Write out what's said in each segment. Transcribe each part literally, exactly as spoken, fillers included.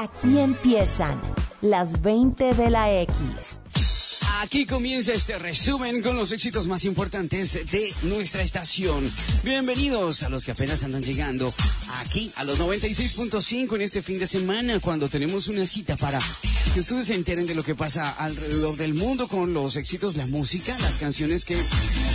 Aquí empiezan las veinte de la X. Aquí comienza este resumen con los éxitos más importantes de nuestra estación. Bienvenidos a los que apenas andan llegando aquí a los noventa y seis punto cinco en este fin de semana, cuando tenemos una cita para que ustedes se enteren de lo que pasa alrededor del mundo con los éxitos, la música, las canciones que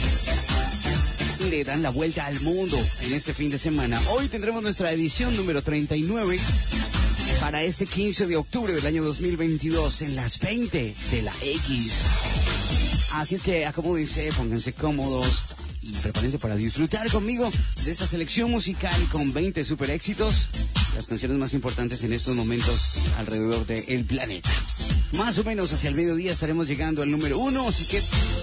le dan la vuelta al mundo en este fin de semana. Hoy tendremos nuestra edición número treinta y nueve para este quince de octubre del año dos mil veintidós en las veinte de la X. Así es que acomódense, pónganse cómodos y prepárense para disfrutar conmigo de esta selección musical con veinte super éxitos, las canciones más importantes en estos momentos alrededor del planeta. Más o menos hacia el mediodía estaremos llegando al número uno, así que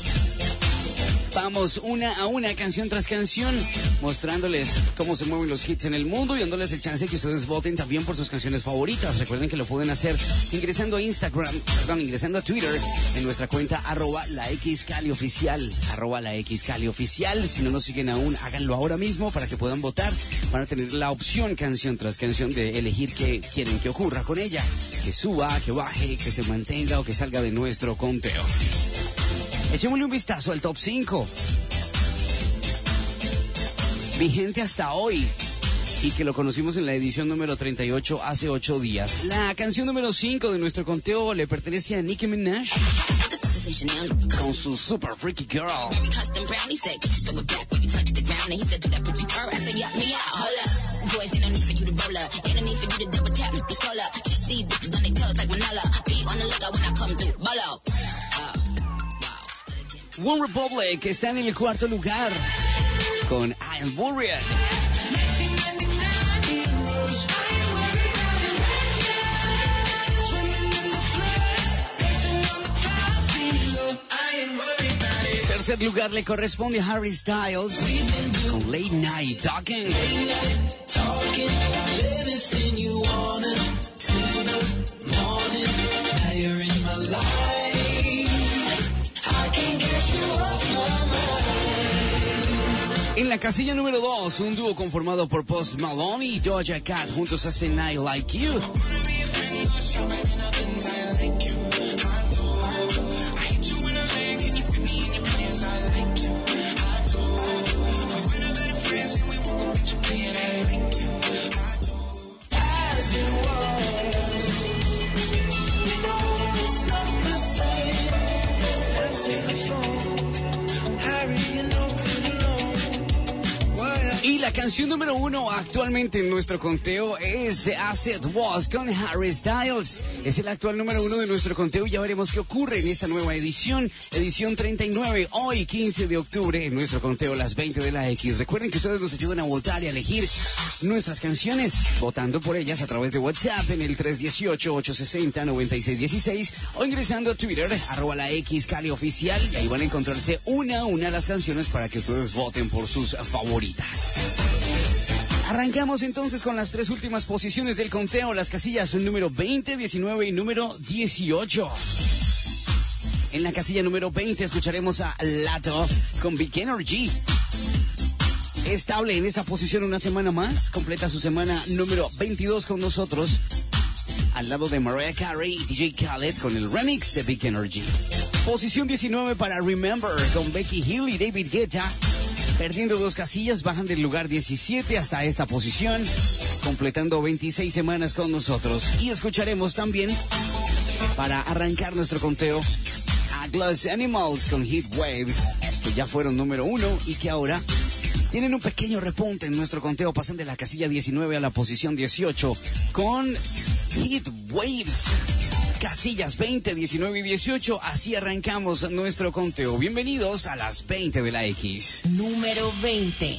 vamos una a una, canción tras canción, mostrándoles cómo se mueven los hits en el mundo y dándoles el chance que ustedes voten también por sus canciones favoritas. Recuerden que lo pueden hacer ingresando a Instagram, perdón, ingresando a Twitter en nuestra cuenta arroba la X Cali oficial, arroba la X Cali oficial. Si no nos siguen aún, háganlo ahora mismo para que puedan votar. Van a tener la opción canción tras canción de elegir qué quieren que ocurra con ella, que suba, que baje, que se mantenga o que salga de nuestro conteo. Echémosle un vistazo al top cinco. Vigente hasta hoy y que lo conocimos en la edición número treinta y ocho hace ocho días. La canción número cinco de nuestro conteo le pertenece a Nicki Minaj con su Super Freaky Girl. One Republic está en el cuarto lugar con I Am Worried. Tercer lugar le corresponde a Harry Styles con Late Night Talking. En la casilla número dos, un dúo conformado por Post Malone y Doja Cat juntos hacen I Like You. Y la canción número uno actualmente en nuestro conteo es As It Was con Harry Styles. Es el actual número uno de nuestro conteo y ya veremos qué ocurre en esta nueva edición, edición treinta y nueve, hoy quince de octubre en nuestro conteo las veinte de la X. Recuerden que ustedes nos ayudan a votar y a elegir nuestras canciones, votando por ellas a través de WhatsApp en el tres uno ocho, ocho seis cero, nueve seis uno seis o ingresando a Twitter, arroba la X Cali oficial, y ahí van a encontrarse una a una las canciones para que ustedes voten por sus favoritas. Arrancamos entonces con las tres últimas posiciones del conteo. Las casillas son número veinte, diecinueve y número dieciocho. En la casilla número veinte escucharemos a Lato con Big Energy. Estable en esa posición una semana más. Completa su semana número veintidós con nosotros, al lado de Mariah Carey y D J Khaled con el remix de Big Energy. Posición diecinueve para Remember con Becky Hill y David Guetta. Perdiendo dos casillas, bajan del lugar diecisiete hasta esta posición, completando veintiséis semanas con nosotros. Y escucharemos también, para arrancar nuestro conteo, a Glass Animals con Heat Waves, que ya fueron número uno y que ahora tienen un pequeño repunte en nuestro conteo. Pasan de la casilla diecinueve a la posición dieciocho con Heat Waves. Casillas veinte, diecinueve y dieciocho, así arrancamos nuestro conteo. Bienvenidos a las veinte de la X. Número veinte.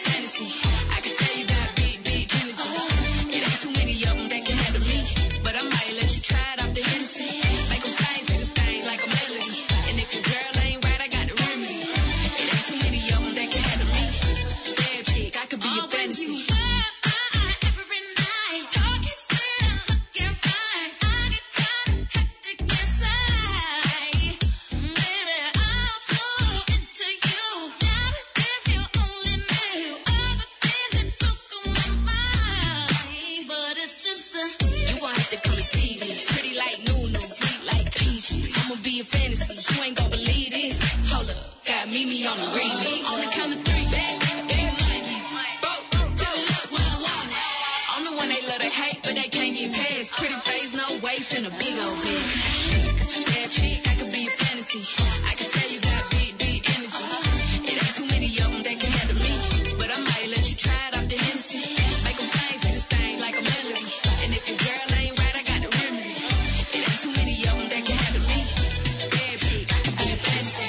But I'm meet me on the remix. On the count of three, big, big money. Boat to the left when I want it. I'm the one they love to hate, but they can't get past. Pretty face, no waist, and a big old bag. Bad chick, I could be a fantasy. I can tell you got big, big energy. It ain't too many of them that can handle me, but I might let you try it off the Hennessy. Make them sing to this thing like a melody. And if your girl ain't right, I got the remedy. It ain't too many of them that can handle me. Bad chick, I could be a fantasy.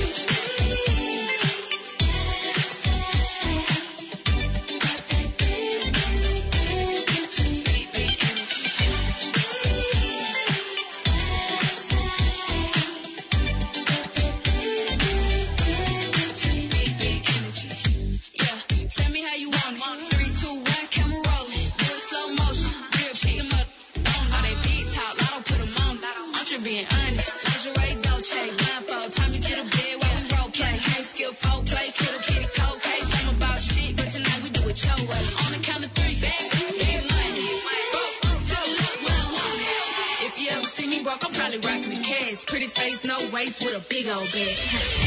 Being honest, lingerie, Dolce, blindfold, tie me to the bed while we role play. High skill, folk play, kiddo, kitty, cold case. I'm about shit, but tonight we do it your way. On the count of three, big, big money. Broke to the left when I want it. If you ever see me broke, I'm probably rocking the cash. Pretty face, no waist, with a big old bag.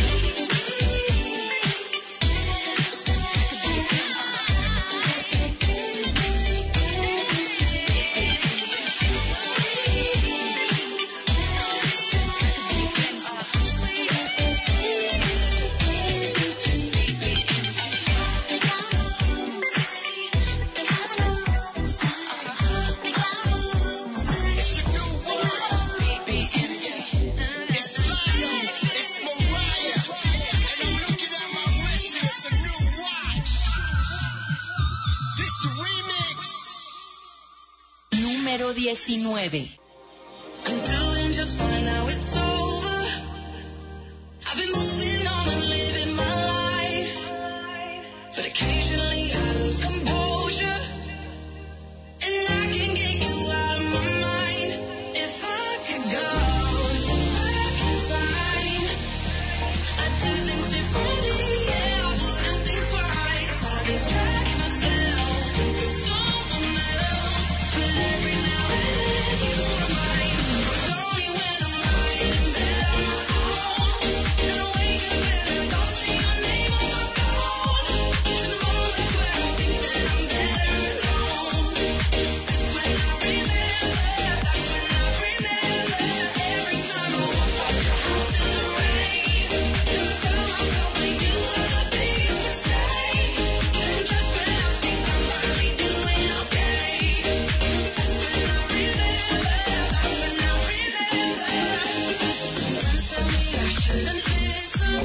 Número diecinueve. I'm doing just fine now it's over. I've been moving on and living my life, but occasionally I lose composure, and I can get you out of my mind. If I could go back in time, I'd do things differently. Yeah, I wouldn't think twice. I'd distract myself, think of someone else, but every now and then you remind me. It's only when I'm lying in bed on my own, and I wake up and I don't see your name on my phone. To the moments where I think that I'm better alone. That's when I remember, that's when I remember. Every time I walk past your house in the rain, and I tell myself that you are the biggest mistake. And just when I think I'm finally doing okay, that's when I remember, that's when I remember. Friends tell me I shouldn't listen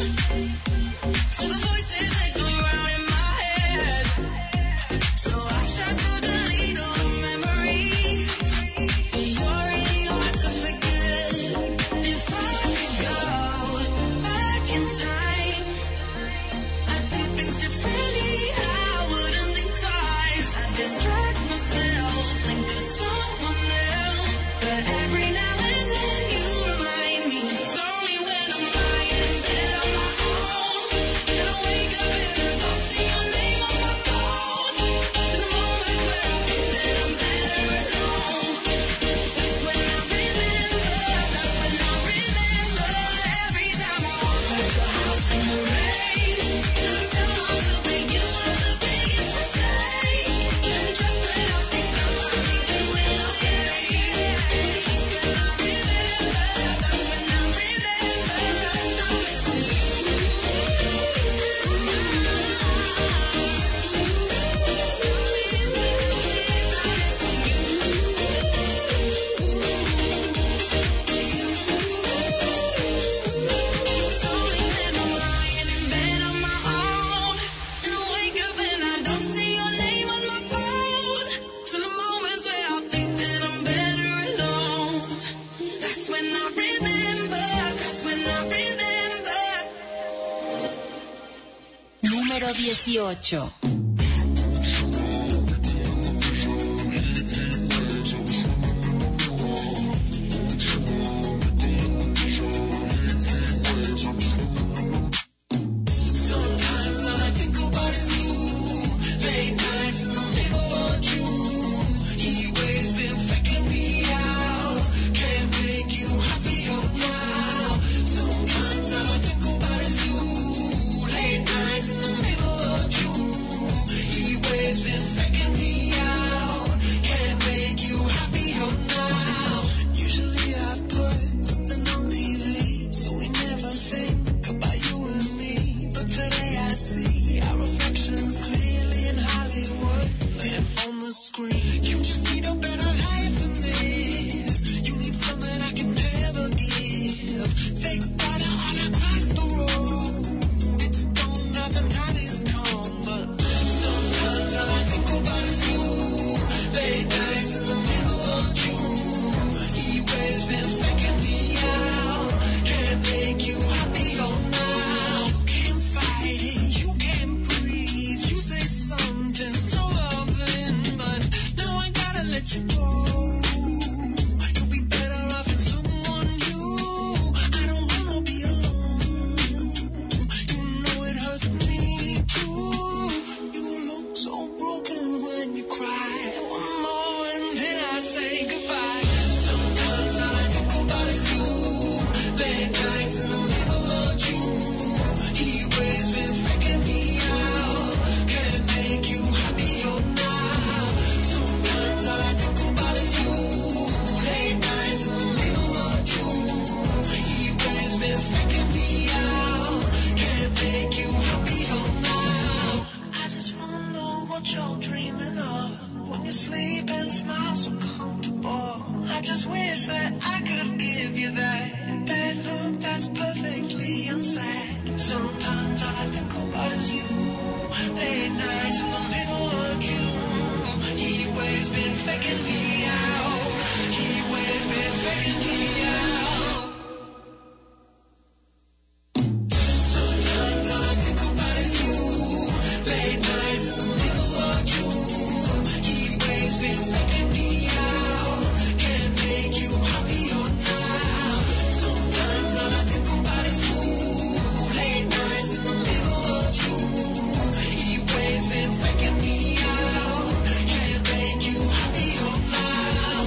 to the voices that go round in my head, so I try to delete all the memories, but you're really hard to forget. If I could go back in time, I'd do things differently. I wouldn't think twice. I'd distract myself, think of someone else, but every now and then you remind me. It's only when I'm lying in bed on my own, and I wake up and I don't see your name on my phone. To the moments where I think that I'm better alone. That's when I remember, that's when I remember. Every time I walk past your house in the rain, and I tell myself that you are the biggest mistake. And just when I think I'm finally doing okay, that's when I remember, that's when I remember. I'm missing It's only when I'm lying in bed on my own, and I wake up and I don't see your name on my phone. To the moments where I think that I'm better alone. That's when I remember, that's when I remember. Número dieciocho. Sometimes all I think about is you. Late nights in the middle of June. He always been faking me out. Can't make you happier now. Sometimes all I think about is you. wish that I could give you that, that look that's perfectly unsaid. Sometimes all I think about is you, late nights in the middle of June. He always been faking me out, he always been faking me out. Sometimes all I think about is you, late nights in the middle of June. He always been faking me out, can't make you happier now. Sometimes all I think about is you, late nights in the middle of June. He always been faking me out, can't make you happier now.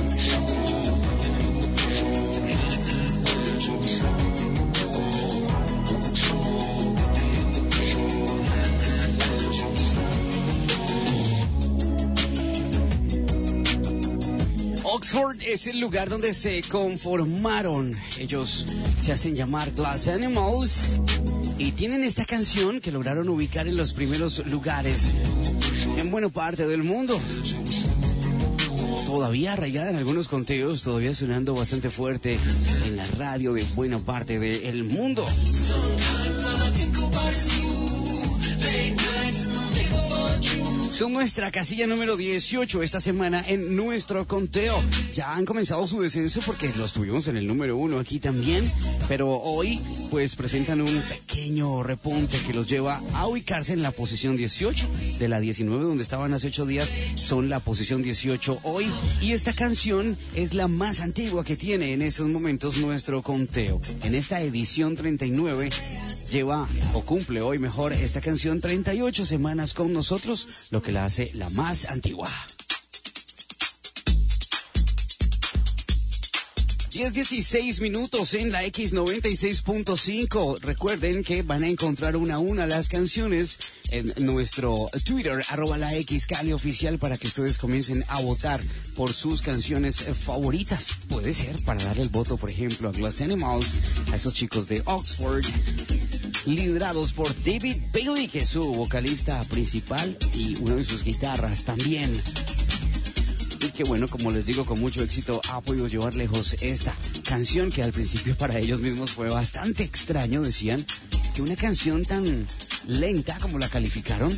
Oxford es el lugar donde se conformaron. Ellos se hacen llamar Glass Animals y tienen esta canción que lograron ubicar en los primeros lugares en buena parte del mundo. Todavía arraigada en algunos conteos, todavía sonando bastante fuerte en la radio de buena parte del mundo. Son nuestra casilla número dieciocho esta semana en nuestro conteo. Ya han comenzado su descenso porque los tuvimos en el número uno aquí también, pero hoy pues presentan un pequeño repunte que los lleva a ubicarse en la posición dieciocho. De la diecinueve donde estaban hace ocho días, son la posición dieciocho hoy. Y esta canción es la más antigua que tiene en esos momentos nuestro conteo. En esta edición treinta y nueve lleva, o cumple hoy mejor, esta canción treinta y ocho semanas con nosotros, lo que la hace la más antigua. diez dieciséis minutos en la X noventa y seis punto cinco. Recuerden que van a encontrar una a una las canciones en nuestro Twitter, arroba la X Cali Oficial, para que ustedes comiencen a votar por sus canciones favoritas. Puede ser para darle el voto, por ejemplo, a Glass Animals, a esos chicos de Oxford, liderados por David Bailey, que es su vocalista principal y una de sus guitarras también. Y que bueno, como les digo, con mucho éxito ha podido llevar lejos esta canción que al principio para ellos mismos fue bastante extraño. Decían que una canción tan lenta como la calificaron,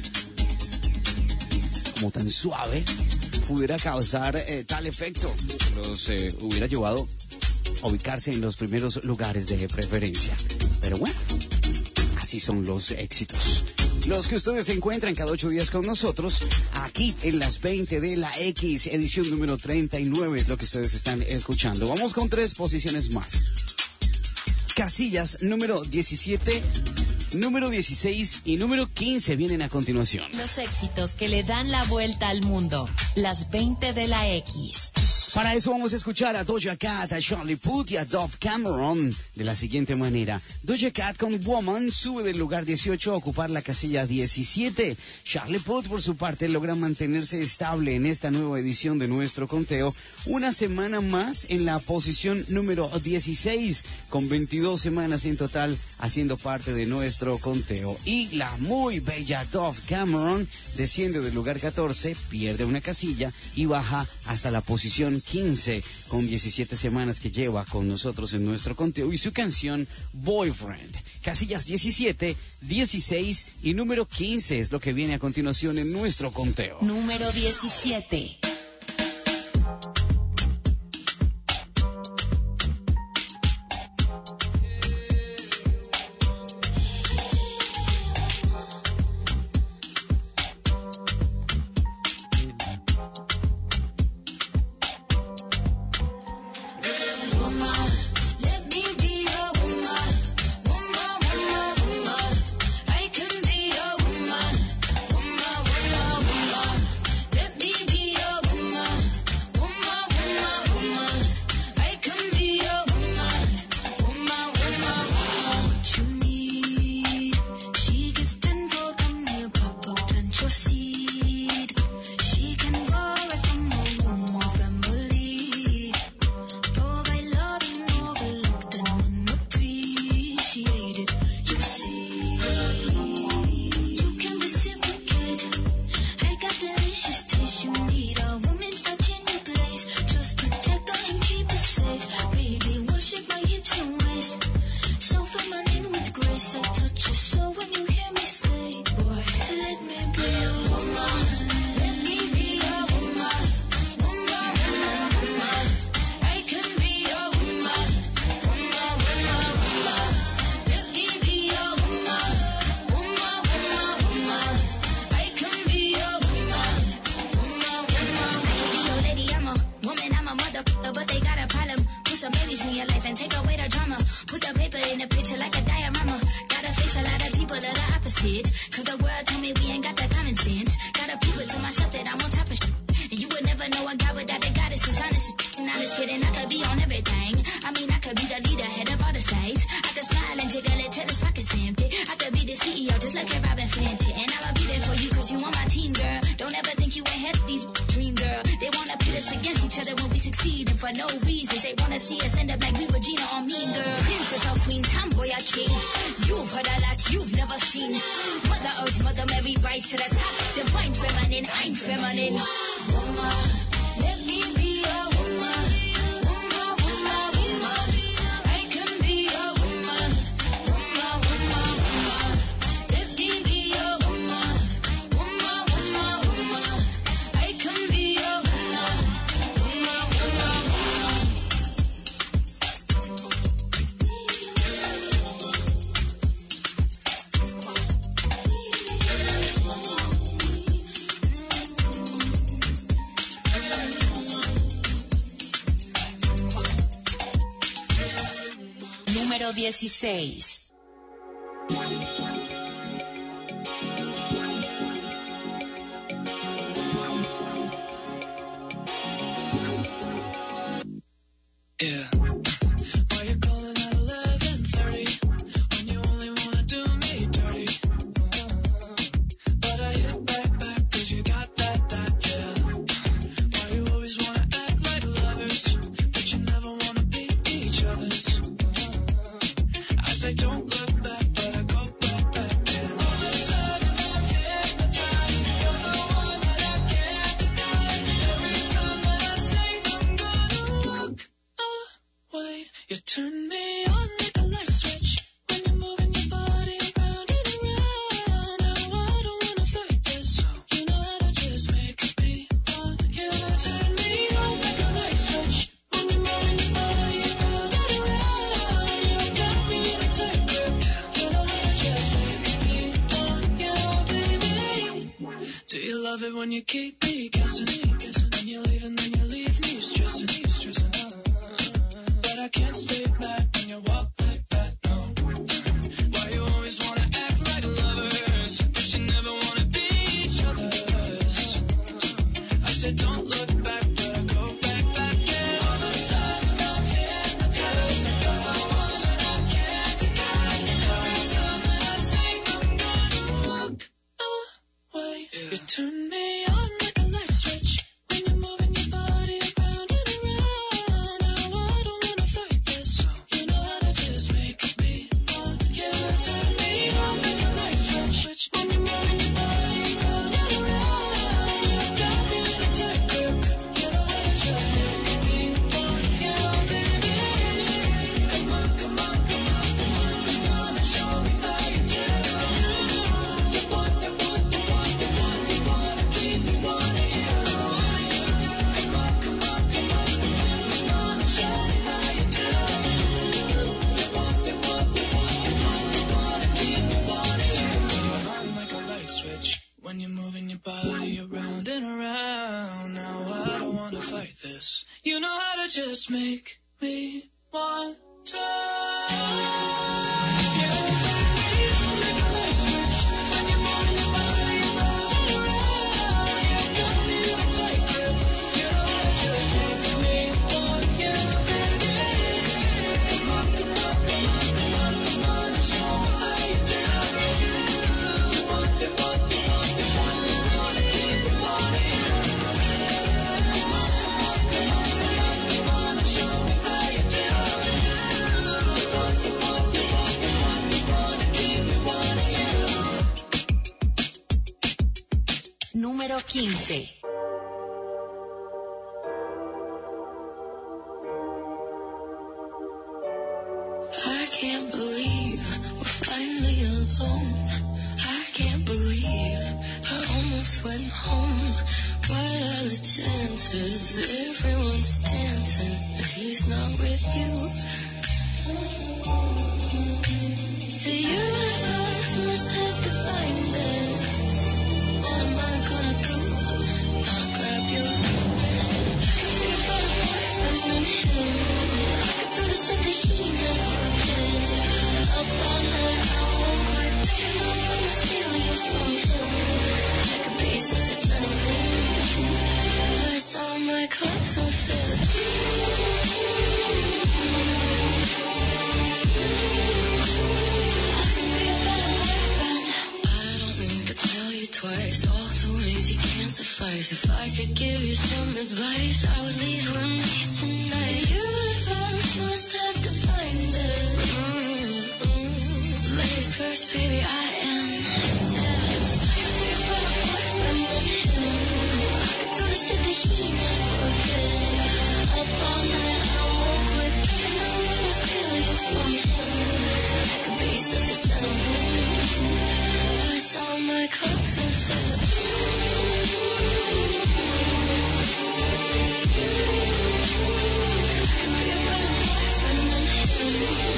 como tan suave, pudiera causar eh, tal efecto. Los eh, hubiera llevado a ubicarse en los primeros lugares de preferencia. Pero bueno, así son los éxitos. Los que ustedes se encuentran cada ocho días con nosotros, aquí en las veinte de la X, edición número treinta y nueve es lo que ustedes están escuchando. Vamos con tres posiciones más. Casillas número diecisiete, número dieciséis y número quince vienen a continuación. Los éxitos que le dan la vuelta al mundo, las veinte de la X. Para eso vamos a escuchar a Doja Cat, a Charlie Puth y a Dove Cameron de la siguiente manera. Doja Cat con Woman sube del lugar dieciocho a ocupar la casilla diecisiete. Charlie Puth, por su parte, logra mantenerse estable en esta nueva edición de nuestro conteo una semana más en la posición número dieciséis, con veintidós semanas en total haciendo parte de nuestro conteo. Y la muy bella Dove Cameron desciende del lugar catorce, pierde una casilla y baja hasta la posición quince, con diecisiete semanas que lleva con nosotros en nuestro conteo, y su canción Boyfriend. Casillas diecisiete, dieciséis y número quince es lo que viene a continuación en nuestro conteo. Número diecisiete. Be your voice, I touch your soul when you hear me say, boy, let me be your woman. Let me be your woman. Woman, woman, woman. I can be your woman. Woman, woman, woman. Let me be your woman. Woman, woman, woman. I can be your woman. Woman, woman, woman. Yo, lady, I'm a woman, I'm a motherfucker, but they got a problem. Put some babies in your life and take away the drama. Put the paper in the picture like a diorama. Gotta face a lot of people that are opposite. Cause the world told me we ain't got that common sense. Gotta prove it to myself that I'm on top of shit. And you would never know a guy without a goddess is honest. And I'm just kidding, I could be on everything. I mean, I could be the leader, head of all the states. I could smile and jiggle it till his pockets empty. I could be the C E O, just look at Robin Fenty. And I'ma be there for you cause you on my team, girl. Don't ever think you ain't had these dream, girl. They wanna pit us against each other when we succeed. And for no reasons, they wanna see us end up like we Regina or Mean Girl. Princess or queen, tomboy or king. You've heard a lot you've never seen. Mother Earth, Mother Mary, rise to the top. Divine feminine, I'm feminine. Woman, let me be your woman. Woman, woman, woman. I can be your woman. Woman, woman, woman. Let me be your woman. Woman, woman, woman. I can be your woman. Woman, woman, woman. Número dieciséis. Yeah. Why you calling at eleven thirty when you only wanna do me dirty? But I hit back back cause you got that, that, yeah. Why you always wanna act like lovers, but you never wanna be each other's? I say don't look back, but I go back, back, yeah. All of a sudden I'm hypnotized. You're the one that I can't deny. Every time that I say I'm gonna walk away, you turn me on like a light switch. When you're moving your body around and around. Now I don't wanna fight this. You know how to just make me want you. Turn me on like a light switch. When you're moving your body around and around. You got me in a tight grip. You know how to just make me want you, baby. Do you love it when you keep me guessing? When you leave and then you leave me stressing, stressing. But I can't stay mad when you walk like that, no. Why you always wanna act like lovers, but you never wanna be each other's? I said don't look back, but I go back, back, yeah. All of a sudden I'm hypnotized. You're the one that I can't deny. Every time that I say I'm gonna walk away, you turn me on like a light switch. When you're moving your body around and around. Now I don't wanna fight this. You know how to just make me want you. Turn me on like a light switch. When you're moving your body around and around. You got me in a tight grip. You know how to just make me want you, baby. Come on, come on, come on, come on, come on and show me how you do. You want, you want, you want, you want, you want to keep me wanting you. Come on, come on, come on, come on, come on and show me how you do. You want, you want, you want, you want, you want to keep me wanting you. On like a light switch when you're moving your body around and around. Now I don't wanna fight this. You know how to just make me want to. You turn me on like a light switch when you're moving your body around and around. You got me in a tight grip. You know how to just make me want you, baby. Come on, come on, come on, come on, come on and show me how you do. You want, you want, you want, you want, you want to keep me wanting you. Come on, come on, come on, come on, come on and show me how you do. You want, you want, you want, you want, you want to keep me wanting you. Número quince. I can't believe we're fighting alone. I can't believe I almost went home. What are the chances? Everyone's dancing and he's not with you. The universe must have defined us. What am I gonna do? Not grab your wrist. I could be a better boyfriend than him. I could do the shit that he never did. Up all night, I won't quit. Thinking I'm gonna steal you from him. I could be such a gentleman. Plus all my clothes would fit. Twice, all the ways you can't suffice. If I could give you some advice, I would leave with me tonight. The universe must have defined it. Mm-hmm. Ladies first, baby, I am obsessed. I could be a better boyfriend than him. I could do the shit that he never did. Up all night, I won't quit. Thinking I'm gonna steal you from him. I could be such a gentleman. All my clothes are fit. I can be a better boyfriend than him.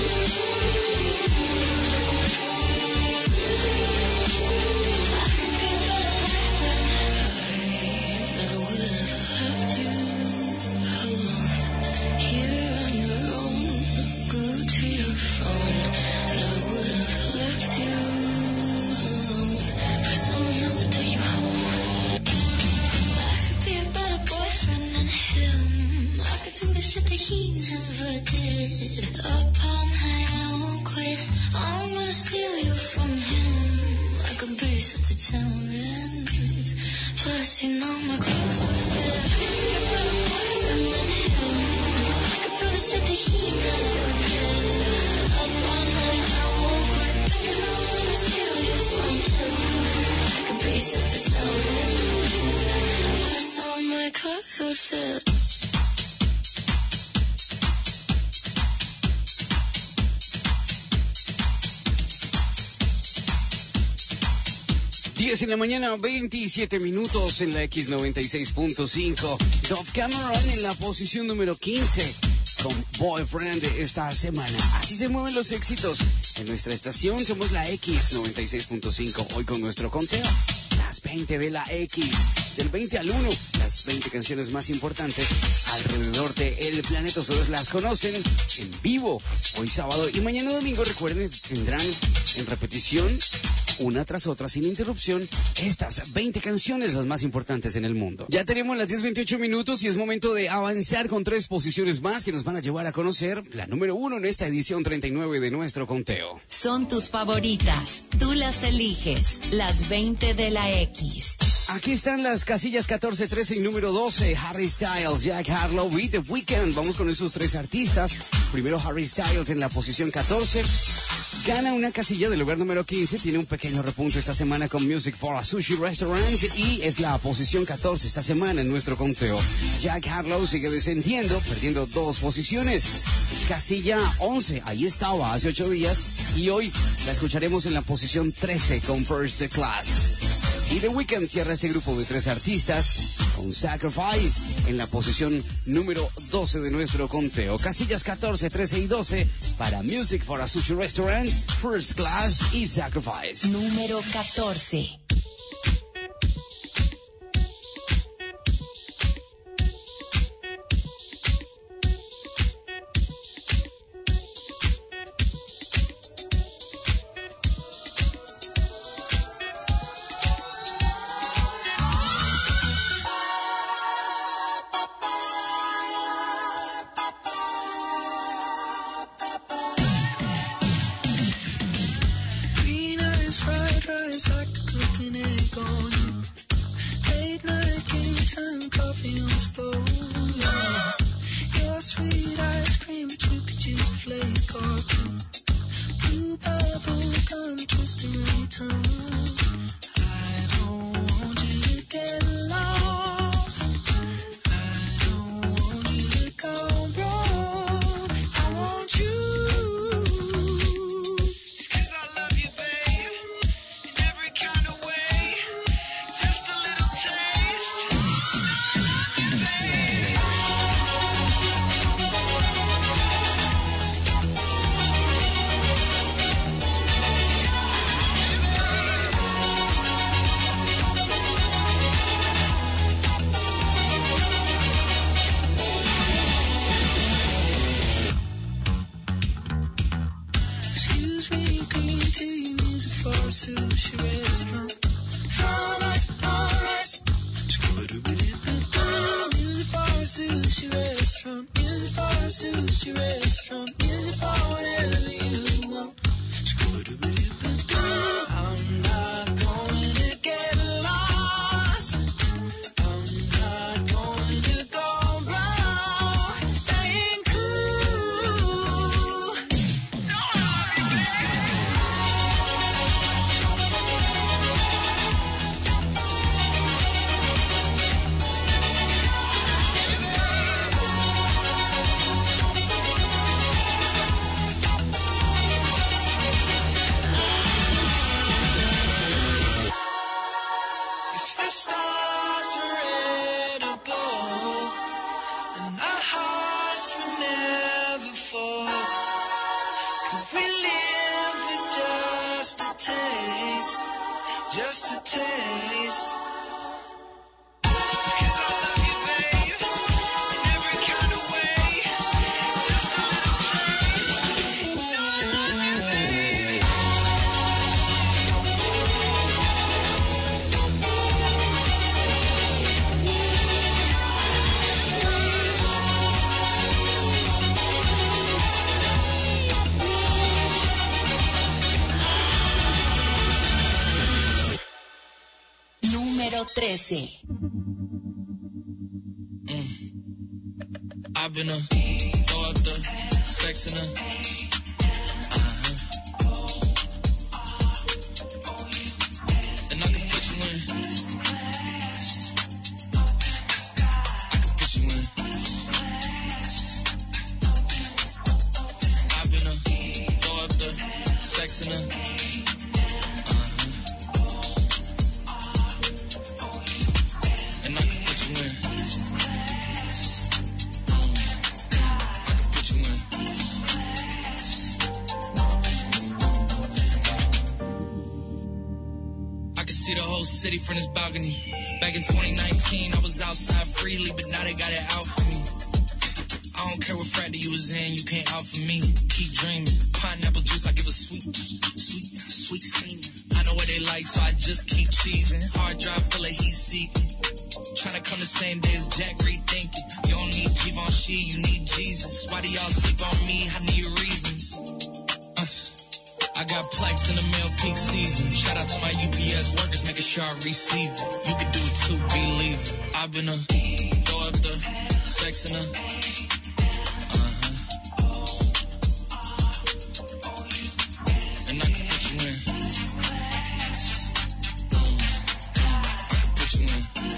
I can be a better boyfriend. I never would have left you alone. Here on your own, glued to your phone. Never would have left you. Someone else to take you home. I could be a better boyfriend than him. I could do the shit that he never did. Up all night, I won't quit. I'm gonna steal you from him. I could be such a gentleman. Plus, you know my clothes would fit. I could be a better boyfriend than him. I could do the shit that he never did. Up all night, I won't quit. Thinking I'm gonna steal you from him. Be such a gentleman. Plus all my clothes would fit. diez en la mañana, veintisiete minutos en la X noventa y seis punto cinco. Dove Cameron en la posición número quince con Boyfriend esta semana. Así se mueven los éxitos en nuestra estación. Somos la X noventa y seis punto cinco. Hoy con nuestro conteo, las veinte de la X. Del veinte al uno, las veinte canciones más importantes alrededor del planeta. Ustedes las conocen en vivo hoy sábado y mañana domingo. Recuerden, tendrán en repetición, una tras otra, sin interrupción, estas veinte canciones, las más importantes en el mundo. Ya tenemos las diez veintiocho minutos y es momento de avanzar con tres posiciones más que nos van a llevar a conocer la número uno en esta edición treinta y nueve de nuestro conteo. Son tus favoritas, tú las eliges, las veinte de la X. Aquí están las casillas catorce, trece y número doce. Harry Styles, Jack Harlow y The Weeknd. Vamos con esos tres artistas. Primero Harry Styles en la posición catorce. Gana una casilla del lugar número quince. Tiene un pequeño repunto esta semana con Music for a Sushi Restaurant. Y es la posición catorce esta semana en nuestro conteo. Jack Harlow sigue descendiendo, perdiendo dos posiciones. Casilla once, ahí estaba hace ocho días. Y hoy la escucharemos en la posición trece con First Class. Y The Weeknd cierra este grupo de tres artistas con Sacrifice en la posición número doce de nuestro conteo. Casillas catorce, trece y doce para Music for a Sushi Restaurant, First Class y Sacrifice. Número catorce. Babe sushi restaurant. From ice, on ice. Music for a sushi restaurant. Music for a sushi restaurant. Music for whatever you want. I'm not going to get lost. I'm not going to go wrong. Staying cool. If the stars were edible and our hearts would never fall, could we live with just a taste, just a taste? Because I love you, babe, in every kind of way. Just a little taste. You know I love you, babe. Número trece. I've been a throw up the sex in a uh-huh. And I can put you in. I can put you in. I've been a throw up the sex in a uh-huh. And I can put you in. See the whole city from this balcony. Back in twenty nineteen, I was outside freely, but now they got it out for me. I don't care what frat you was in, you can't out for me. Keep dreaming. Pineapple juice, I give a sweet, sweet, sweet semen. I know what they like, so I just keep cheesing. Hard drive full of heat seeking. Trying to come the same day as Jack, rethinking. You don't need Givenchy, you need Jesus. Why do y'all sleep on me? I need reasons. Uh. I got plaques in the mail peak season. Shout out to my U P S workers, making sure I receive it. You can do it too, believe it. I've been a throw up the sex in a uh-huh. And I can put you in. Mm, I can put you in.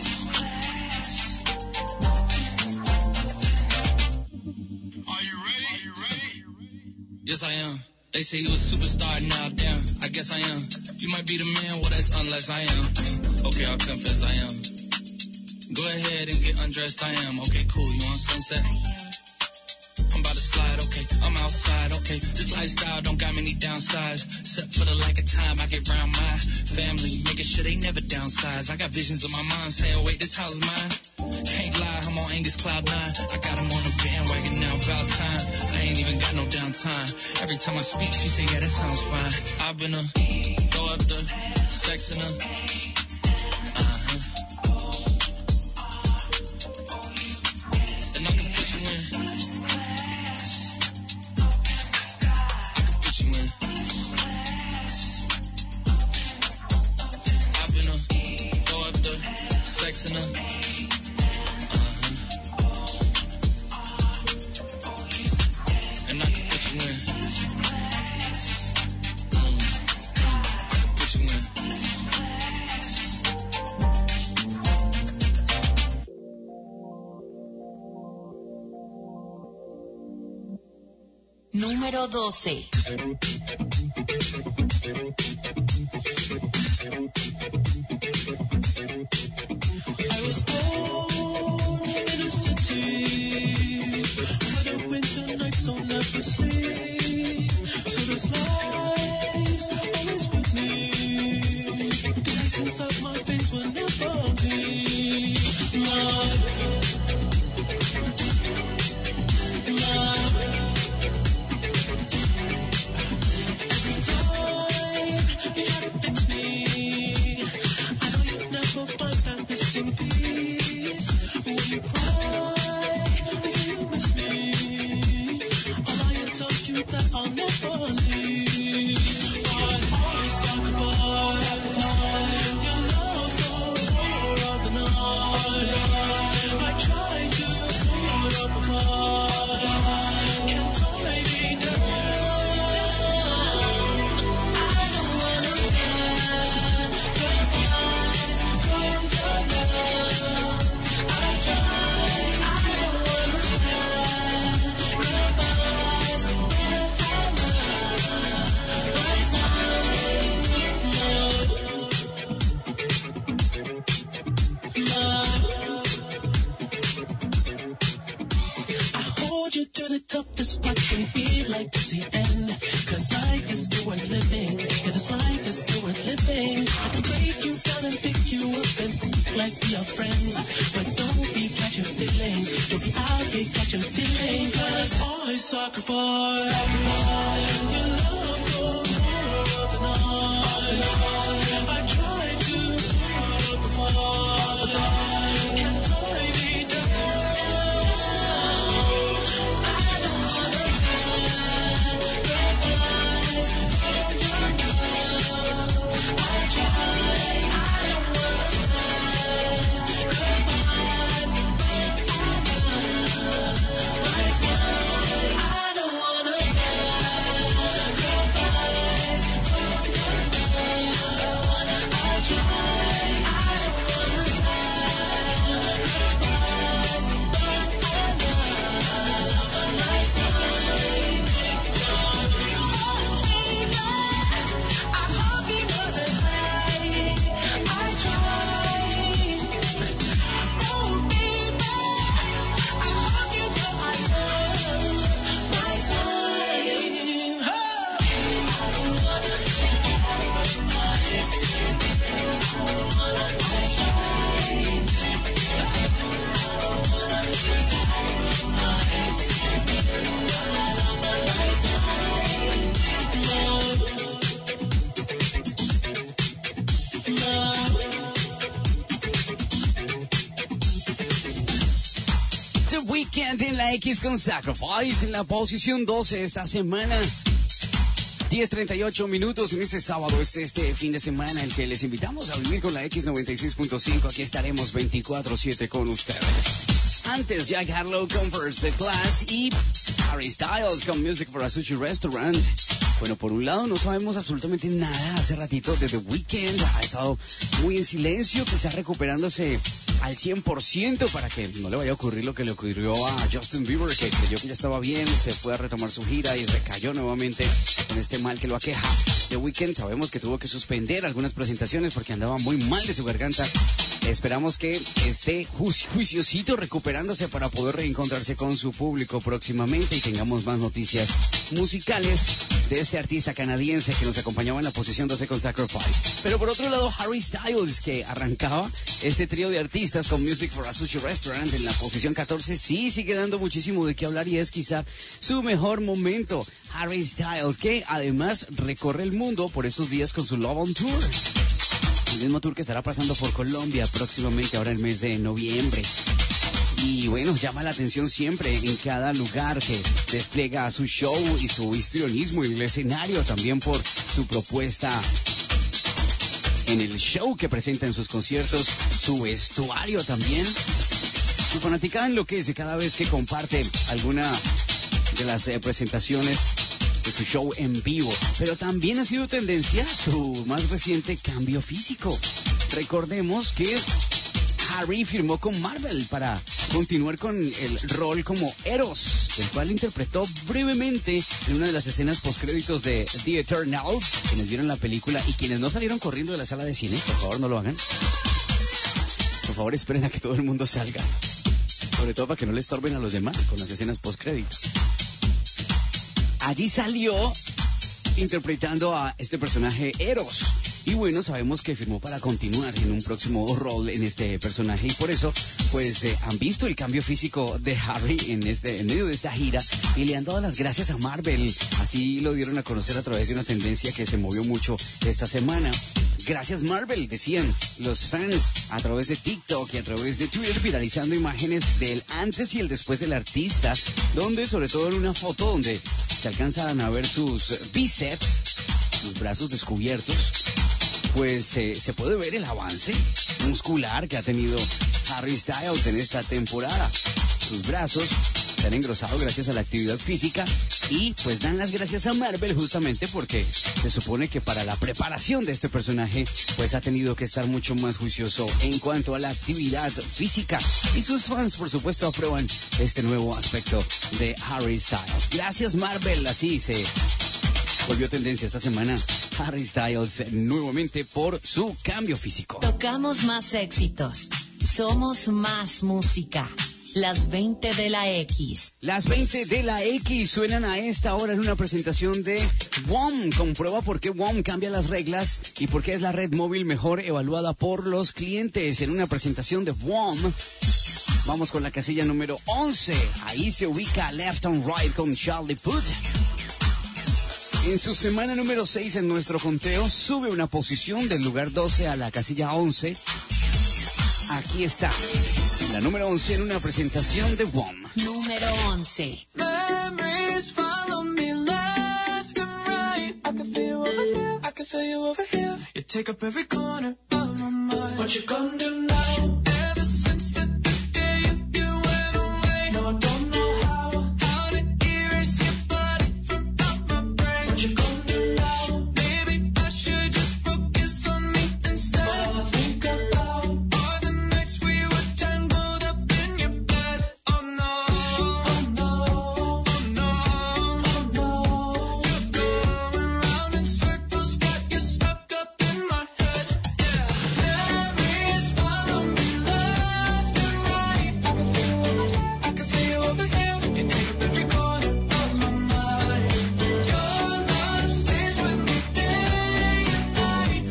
Are you ready? Are you ready? Yes, I am. They say you a superstar now, damn, I guess I am. You might be the man, well that's unless I am. Okay, I'll confess I am. Go ahead and get undressed, I am. Okay, cool, you on Sunset? I'm about to slide, okay, I'm outside, okay. This lifestyle don't got many downsides. Except for the lack of time I get around my family, making sure they never downsize. I got visions of my mom saying, wait, this house mine. Can't lie, I'm on Angus Cloud nine. I got him on the bandwagon now, about time. I ain't even got no downtime. Every time I speak, she say, yeah, that sounds fine. I've been a throw up the sex in a uh-huh. And I can put you in. I can put you in. I've been a throw up the sex in a Número doce. I was born in a city where the winter nights don't ever sleep. So this life's always with me. The ice inside my veins will never be love. Love. Every time you try to anything. I can break you down and pick you up and like we are friends. But don't be catching feelings. Don't be out here catching feelings. Cause I sacrifice, sacrifice your love for more than I. I try to put up a fight. Can't tie me down. I don't wanna sacrifice for your love. I try. I don't wanna sacrifice my time. I don't wanna sacrifice for your love. I try. I don't wanna sacrifice my time. Oh, baby, I hope you know that I, I try. Oh, baby, I hope you know I love my time. Oh. I don't wanna sacrifice my ex. I don't wanna, I try. I don't wanna sacrifice my ex. I love my time. Love, love. The Weeknd en la X con Sacrifice en la posición doce esta semana. diez treinta y ocho minutos en este sábado, este, este fin de semana, el que les invitamos a vivir con la X noventa y seis punto cinco. Aquí estaremos veinticuatro siete con ustedes. Antes, Jack Harlow con First Class y Harry Styles con Music for a Sushi Restaurant. Bueno, por un lado no sabemos absolutamente nada hace ratito de The Weeknd. Ha estado muy en silencio, quizás recuperándose al cien por ciento para que no le vaya a ocurrir lo que le ocurrió a Justin Bieber, que creyó que ya estaba bien, se fue a retomar su gira y recayó nuevamente con este mal que lo aqueja. The Weeknd sabemos que tuvo que suspender algunas presentaciones porque andaba muy mal de su garganta. Esperamos que esté ju- juiciosito recuperándose para poder reencontrarse con su público próximamente y tengamos más noticias musicales de este artista canadiense que nos acompañaba en la posición doce con Sacrifice. Pero por otro lado, Harry Styles, que arrancaba este trío de artistas con Music for a Sushi Restaurant en la posición catorce, sí sigue dando muchísimo de qué hablar y es quizá su mejor momento. Harry Styles, que además recorre el mundo por estos días con su Love on Tour. El mismo tour que estará pasando por Colombia próximamente ahora el mes de noviembre. Y bueno, llama la atención siempre en cada lugar que despliega su show y su histrionismo en el escenario, también por su propuesta en el show que presenta en sus conciertos, su vestuario también. Su fanaticada enloquece cada vez que comparte alguna de las eh, presentaciones de su show en vivo, pero también ha sido tendencia su más reciente cambio físico. Recordemos que Harry firmó con Marvel para continuar con el rol como Eros, el cual interpretó brevemente en una de las escenas postcréditos de The Eternals. Quienes vieron la película y quienes no salieron corriendo de la sala de cine, por favor no lo hagan. Por favor esperen a que todo el mundo salga, sobre todo para que no le estorben a los demás con las escenas postcréditos. Allí salió interpretando a este personaje Eros. Y bueno, sabemos que firmó para continuar en un próximo rol en este personaje y por eso, pues, eh, han visto el cambio físico de Harry en este, en medio de esta gira y le han dado las gracias a Marvel. Así lo dieron a conocer a través de una tendencia que se movió mucho esta semana. Gracias Marvel, decían los fans a través de TikTok y a través de Twitter, viralizando imágenes del antes y el después del artista, donde sobre todo en una foto donde se alcanzan a ver sus bíceps, sus brazos descubiertos, pues eh, se puede ver el avance muscular que ha tenido Harry Styles en esta temporada. Sus brazos se han engrosado gracias a la actividad física y pues dan las gracias a Marvel justamente porque se supone que para la preparación de este personaje pues ha tenido que estar mucho más juicioso en cuanto a la actividad física y sus fans por supuesto aprueban este nuevo aspecto de Harry Styles. Gracias Marvel, así se volvió tendencia esta semana Harry Styles nuevamente por su cambio físico. Tocamos más éxitos. Somos más música. Las veinte de la X. Las veinte de la X suenan a esta hora en una presentación de W O M. Comprueba por qué W O M cambia las reglas y por qué es la red móvil mejor evaluada por los clientes en una presentación de W O M. Vamos con la casilla número once. Ahí se ubica Left on Right con Charlie Puth. En su semana número seis en nuestro conteo, sube una posición del lugar doce a la casilla once. Aquí está, la número once en una presentación de W O M. Número once. Memories follow me left and right. I can feel you over here, I can feel you over here. You take up every corner of my mind. What you gonna do now? Ever since the, the day you, you went away. No, I don't know how, how to erase your body from out my brain. What you gonna do now? Maybe I should just focus on me instead. All I think about are the nights we were tangled up in your bed. Oh no, oh no, oh no, oh no. You're going round in circles, got you stuck up in my head. Yeah, memories follow me left and right. I can feel you over here. You take up every corner of my mind. Your love stays with me day and night.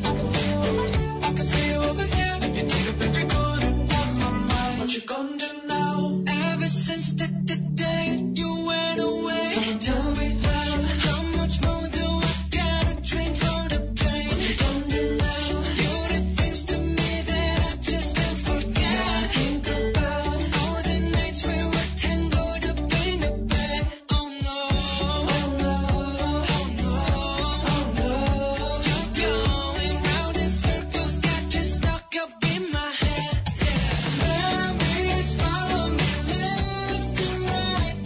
I can feel you over here. You take up every corner of my mind. What you gonna do now? Ever since the, the day you went away. So tell me how, how much more do I gotta drink for the pain? What you gonna do now? You did things to me that I just can't forget. I think about all the nights we were tangled up in the bed. Oh no, oh no, oh no, oh no. You're going round in circles, got you stuck up in my head. Yeah, memories follow me left and right.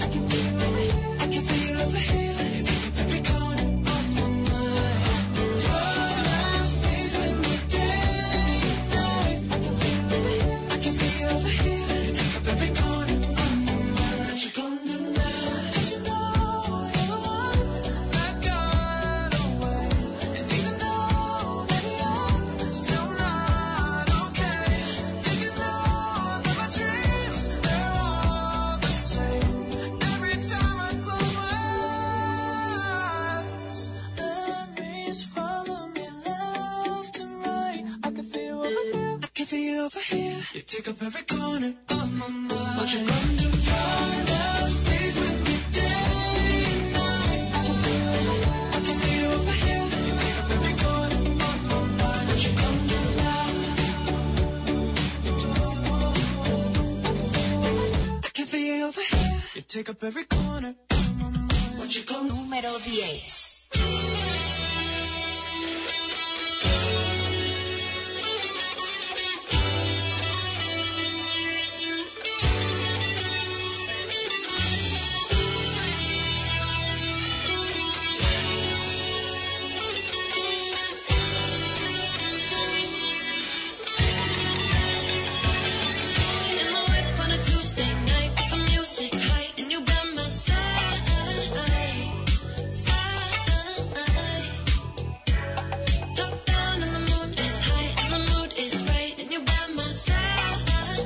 I can feel you over here. You take up every corner of my mind. Your love stays with me day and night. I can feel you over here. You take up every corner of my mind. What you gonna do now? Did you know you're the one that got away? And even though that you're still not okay, did you know that my dreams, they're all the same? Every time I close my eyes, memories follow me left and right. I can feel you over here. I can feel you over here. You take up every corner of my mind. What you gonna do? Your love stays with me day and night. I can feel you over here. I can feel you over here. You take up every corner of my mind. What you gonna do now? I can feel you over here. You take up every corner of my mind. What you gonna do? Número diez. In the whip on a Tuesday night with the music high, and you by my side, side. Top down and the moon is high, and the mood is right, and you by my side,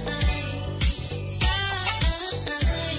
side.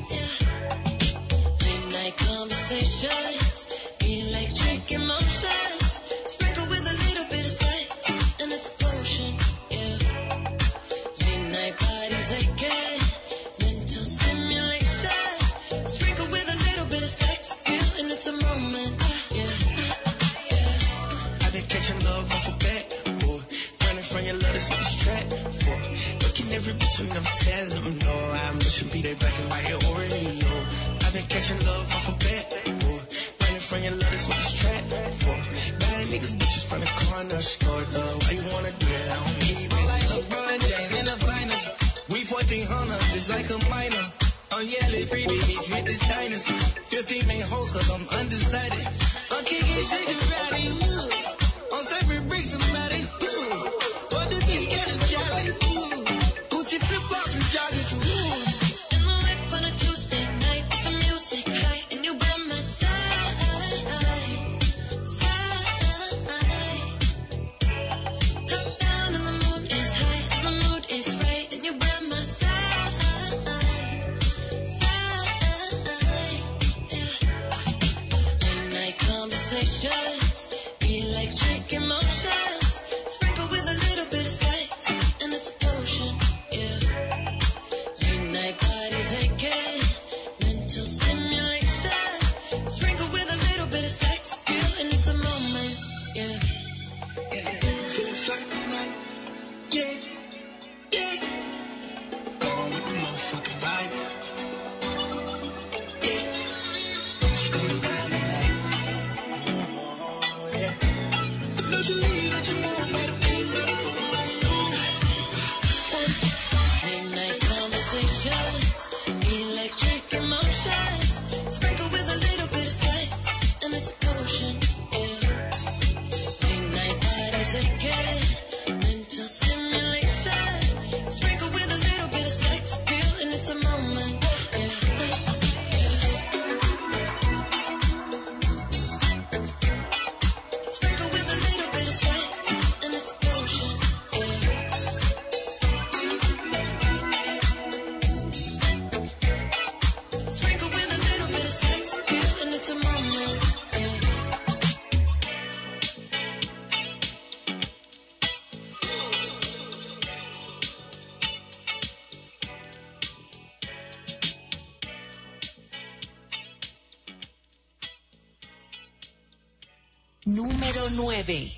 Yeah. Late night conversations, electric emotions, sprinkle with a little bit of sex, and it's a potion. Yeah. Late night parties again, mental stimulation, sprinkle with a little bit of sex appeal, and it's a moment. Yeah, yeah. I've been catching love off a bat, boy. Running from your love, that's what this track for. Looking every bitch and never telling them no. I'm wishing be they black and white, you already know. I've been catching love off a bat, boy. Running from your love, that's what this track for. Bad niggas, bitches from the corner store, though. Why you wanna do that? I don't need it. Like LeBron James in the finals. We fourteen hundred, just like a minor. I'm yelling free babies with the signers. fifteen main hoes, cause I'm undecided. I'm kicking shit around in hood. I'm serving bricks about it. What the bitch get a Cali? Gucci flip flops and joggers. In the whip on a Tuesday night with the music high, and you by my side, side. Top down and the moon is high, and the mood is right, and you by my side. número nueve.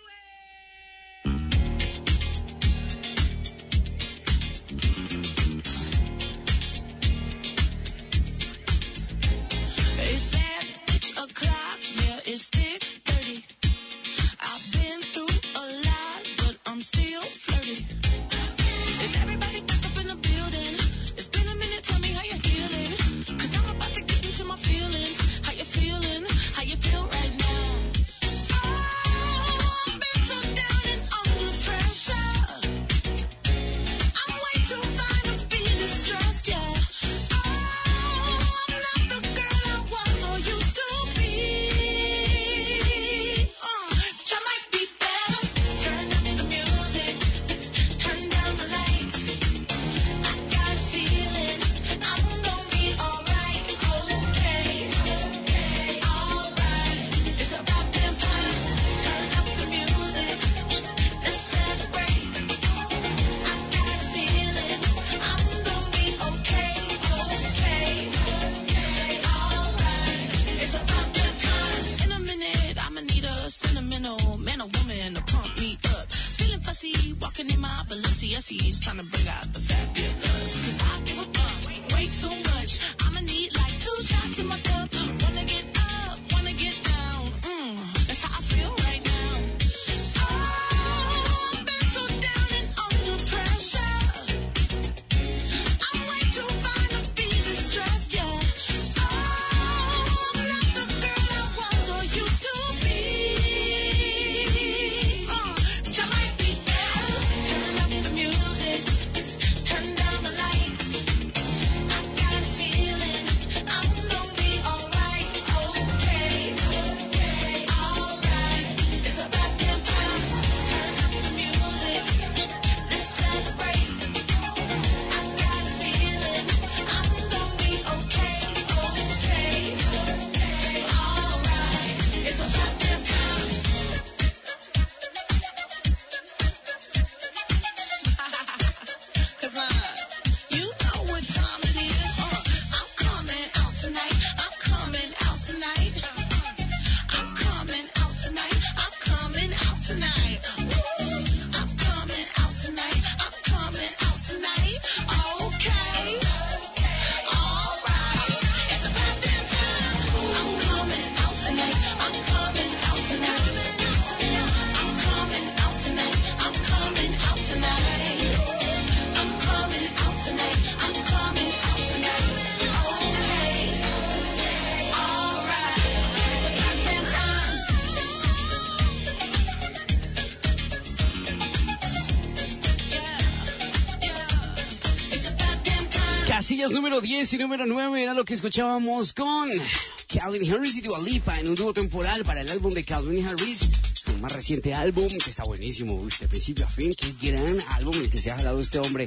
Casillas número diez y número nueve era lo que escuchábamos con Calvin Harris y Dua Lipa en un dúo temporal para el álbum de Calvin Harris, su más reciente álbum, que está buenísimo, uy, de principio a fin, qué gran álbum el que se ha jalado este hombre.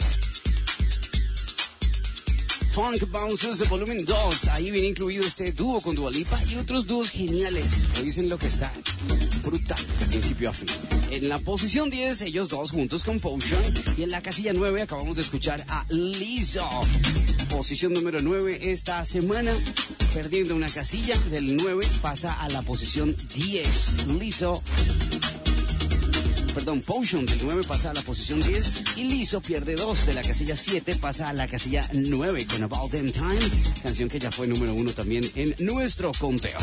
Funk Bouncers de volumen dos, ahí viene incluido este dúo con Dua Lipa y otros dúos geniales, lo dicen lo que está brutal de principio a fin. En la posición diez, ellos dos juntos con Potion, y en la casilla nueve acabamos de escuchar a Lizzo. Posición número nueve esta semana, perdiendo una casilla del nueve, pasa a la posición diez. Lizzo, perdón, Potion del nueve pasa a la posición diez y Lizzo pierde dos de la casilla siete, pasa a la casilla nueve con About Them Time, canción que ya fue número uno también en nuestro conteo.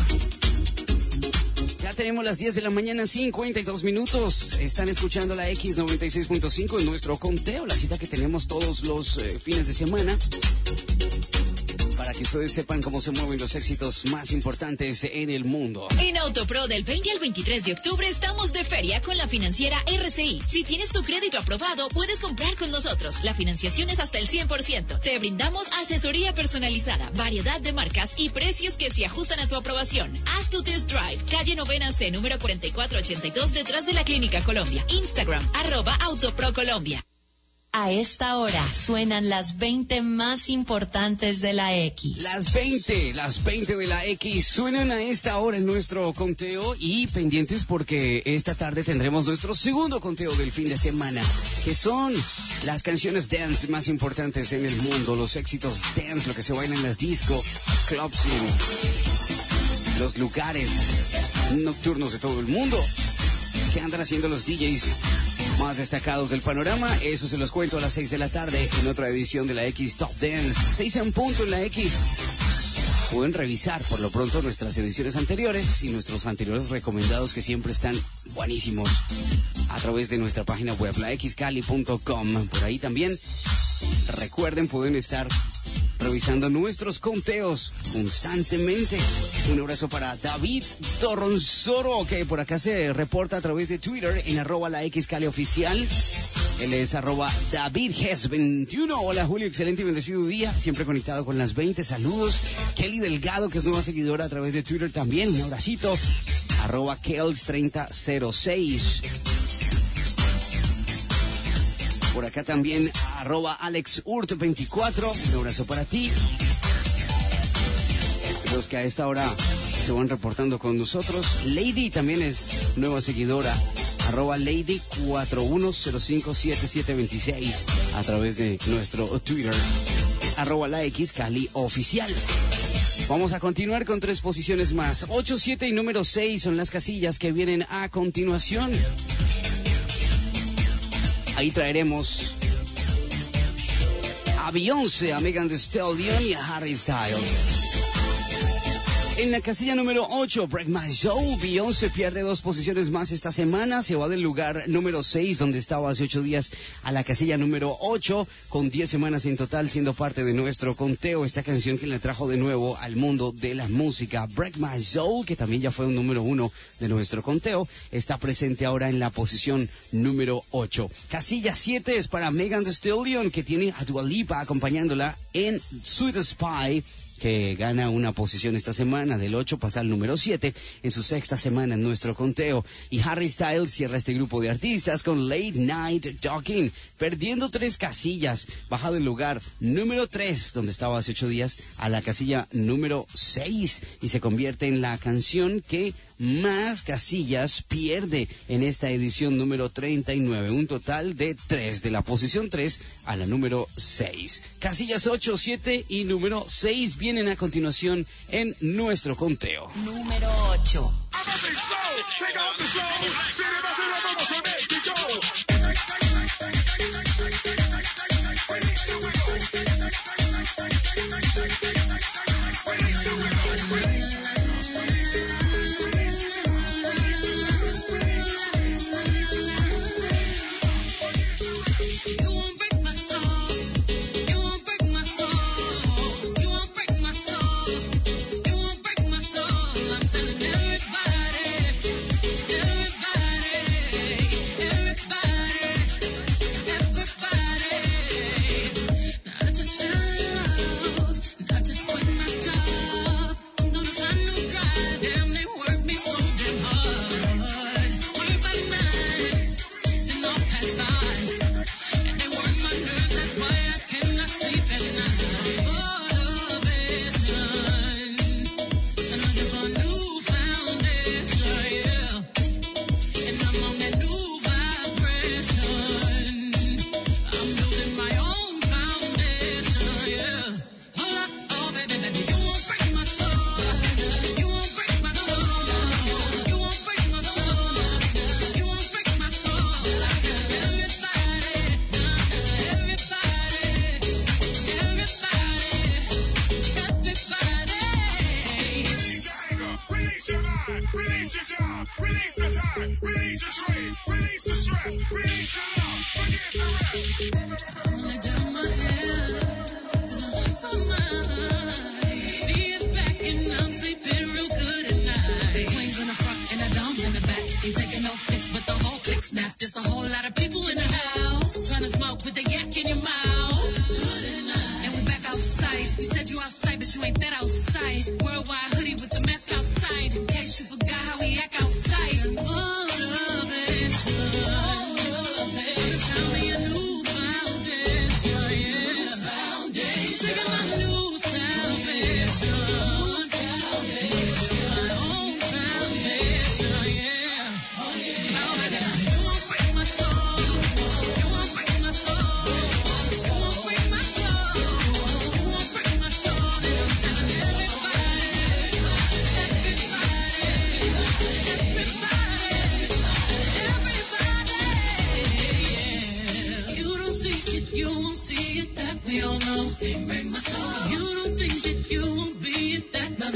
Ya tenemos las diez de la mañana, cincuenta y dos minutos. Están escuchando la X noventa y seis punto cinco en nuestro conteo, la cita que tenemos todos los eh, fines de semana, para que ustedes sepan cómo se mueven los éxitos más importantes en el mundo. En Autopro del veinte al veintitrés de octubre estamos de feria con la financiera R C I. Si tienes tu crédito aprobado, puedes comprar con nosotros. La financiación es hasta el cien por ciento. Te brindamos asesoría personalizada, variedad de marcas y precios que se ajustan a tu aprobación. Haz tu test drive. Calle Novena C, número cuarenta y cuatro ochenta y dos, detrás de la Clínica Colombia. Instagram, arroba Autopro Colombia. A esta hora suenan las veinte más importantes de la X. Las veinte, las veinte de la X suenan a esta hora en nuestro conteo, y pendientes porque esta tarde tendremos nuestro segundo conteo del fin de semana, que son las canciones dance más importantes en el mundo, los éxitos dance, lo que se baila en las discos, clubs, en los lugares nocturnos de todo el mundo. ¿Qué andan haciendo los D Js más destacados del panorama? Eso se los cuento a las seis de la tarde en otra edición de la X Top Dance. seis en punto en la X. Pueden revisar por lo pronto nuestras ediciones anteriores y nuestros anteriores recomendados que siempre están buenísimos a través de nuestra página web, la x cali punto com. Por ahí también, recuerden, pueden estar revisando nuestros conteos constantemente. Un abrazo para David Torronzoro, que por acá se reporta a través de Twitter en arroba la X Cali oficial. Él es arroba David Ges veintiuno. Hola Julio, excelente y bendecido día. Siempre conectado con las veinte. Saludos. Kelly Delgado, que es nueva seguidora a través de Twitter también. Un abracito. Arroba Kels treinta cero seis. Por acá también arroba Alex Urt veinticuatro. Un abrazo para ti. Los que a esta hora se van reportando con nosotros. Lady también es nueva seguidora. Arroba Lady cuatro uno cero cinco siete siete dos seis a través de nuestro Twitter. Arroba la X Cali oficial. Vamos a continuar con tres posiciones más. ocho, siete y número seis son las casillas que vienen a continuación. Ahí traeremos a Beyoncé, a Megan Thee Stallion y a Harry Styles. En la casilla número ocho, Break My Soul, Beyoncé pierde dos posiciones más esta semana, se va del lugar número seis, donde estaba hace ocho días, a la casilla número ocho, con diez semanas en total siendo parte de nuestro conteo. Esta canción que le trajo de nuevo al mundo de la música, Break My Soul, que también ya fue un número uno de nuestro conteo, está presente ahora en la posición número ocho. Casilla siete es para Megan Thee Stallion, que tiene a Dua Lipa acompañándola en Sweet Spy, que gana una posición esta semana, del ocho pasa al número siete, en su sexta semana en nuestro conteo. Y Harry Styles cierra este grupo de artistas con Late Night Talking, perdiendo tres casillas, baja del lugar número tres, donde estaba hace ocho días, a la casilla número seis, y se convierte en la canción que más casillas pierde en esta edición número treinta y nueve, un total de tres, de la posición tres a la número seis. Casillas ocho, siete y número seis vienen a continuación en nuestro conteo. Número ocho.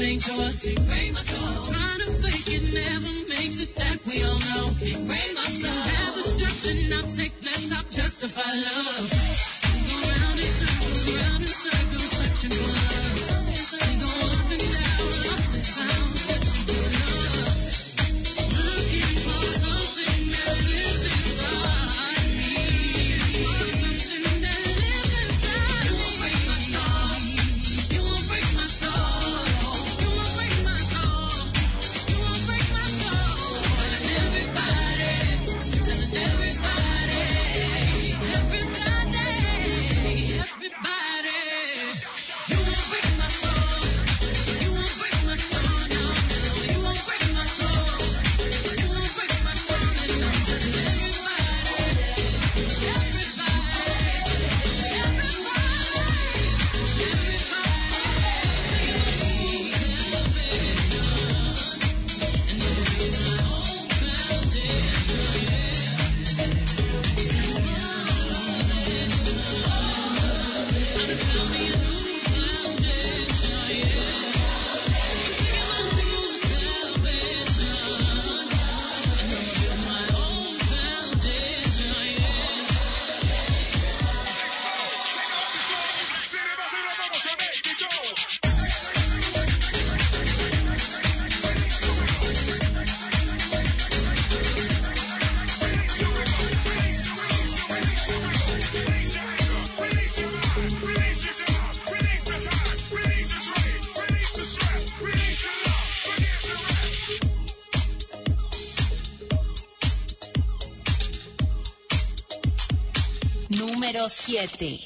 everything to us. It break my soul. Trying to fake it never makes it, that we all know. It break my soul. Never stress and not take less, I'll justify love. We go round in circles, round in circles, searching for love. We go up and down, lost and found, searching for love. Looking for something that lives inside me. Something that lives inside me. You won't break my soul. You won't break my soul. You won't break my soul. You won't break my soul. Telling everybody, telling everybody, everybody, everybody. You won't break my soul. You won't break my soul. No, no. You won't break my soul. You won't break my soul. And I'm telling everybody, everybody, Número siete.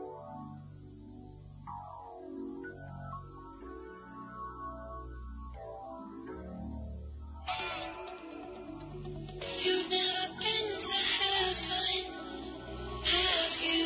You've never been to heaven, have you?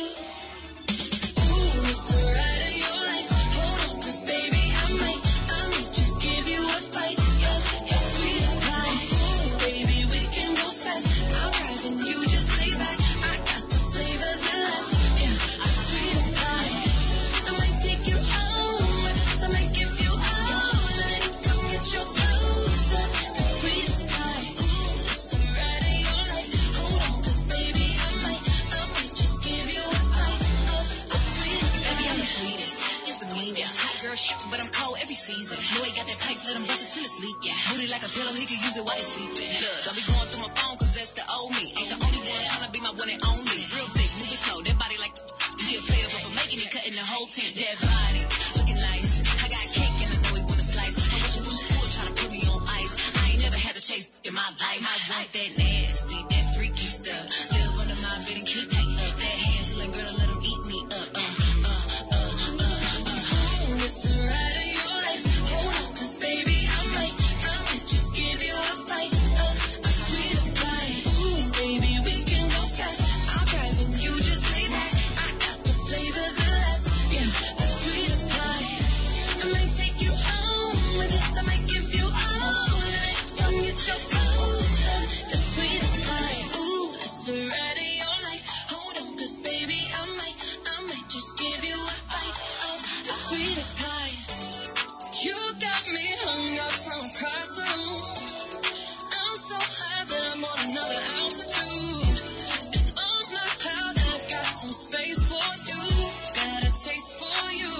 Ooh, it's the ride of your life. Hold on, 'cause baby, I might, I might just give you a bite of your sweetest pie. Ooh, baby, we can go fast. I'll drive and you just lay back. I got the flavor that lasts. Yeah, the sweetest pie. I might take you home with us. I might give you all of it. Come get your clothes up. The sweetest pie. Ooh, it's the ride of your life. Hold on, 'cause baby, I might, I might just give you a bite of the sweetest pie. Baby, I'm the sweetest. It's the meanest. Hot girl shit, but I'm cold every season. Know he got that pipe, let him bust it till it's leak. Yeah. Booty like a pillow, he can use it while he's sleeping. Look, don't be going through my phone, 'cause that's the old me. Ain't the only one tryna be my one and only. Real thick, moving slow, that body like he a player, but for making it, cutting the whole tent. That body, looking nice. I got cake and I know he wanna slice. I wish you wish you would try to put me on ice. I ain't never had to chase in my life. I want that nasty, that freaky stuff. Live under my bed and keep me up. That Hansel girl, let him eat me up. Uh, uh, uh, uh, uh. Ooh, it's the ride of your life. Hold on, 'cause baby, I might, I might just give you a bite of the sweetest pie. Ooh, baby, we can go fast. I'll drive and you just lay back. I got the flavor that lasts. Yeah, the sweetest pie. I might take you home with us. I might give you all of it. Come get your clothes up. The sweetest pie. Ooh, it's the ride of your life. Hold on, 'cause baby, I might, I might just give you a bite of the sweetest pie. You got me hung up from across the room. I'm so high that I'm on another altitude. And on my cloud, I got some space for you. Got a taste for you.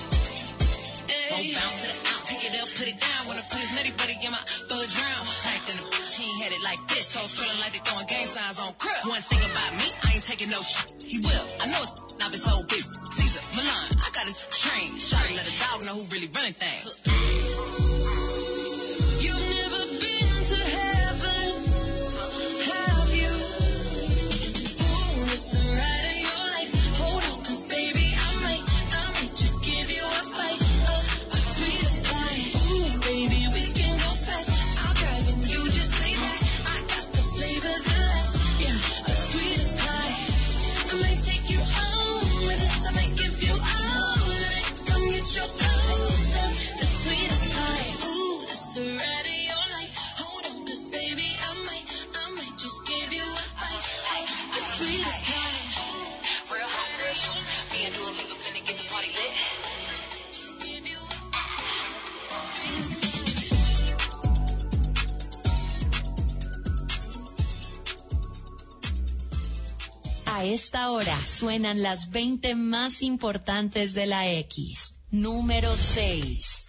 Hey. Won't bounce to the out, pick it up, put it down. Wanna put his nutty buddy in my fudge round. Like then the she ain't had it like this. Toes curling like they throwing gang signs on crib. One thing about me, I ain't taking no shit. He will. I know it's not been told big. Caesar, Milan, I got his train. Shot to let a dog know who really running things. You've never been to heaven, have you? Ooh, it's the ride of your life. Hold on, 'cause baby, I might, I might just give you a bite of the sweetest pie. Ooh, baby, we can go fast. I'll drive and you just lay back. I got the flavor that lasts. Yeah, the sweetest pie. I might take you home with us. I might give you all of it. Come get your clothes up. The sweetest pie. Ooh, it's the ride of your life. Hold on, 'cause baby, I might, I might just give you a bite of the sweetest pie. Real hot girl, me and Dua Lipa finna get the party lit. Just give you a A esta hora suenan las veinte más importantes de la X. Número seis.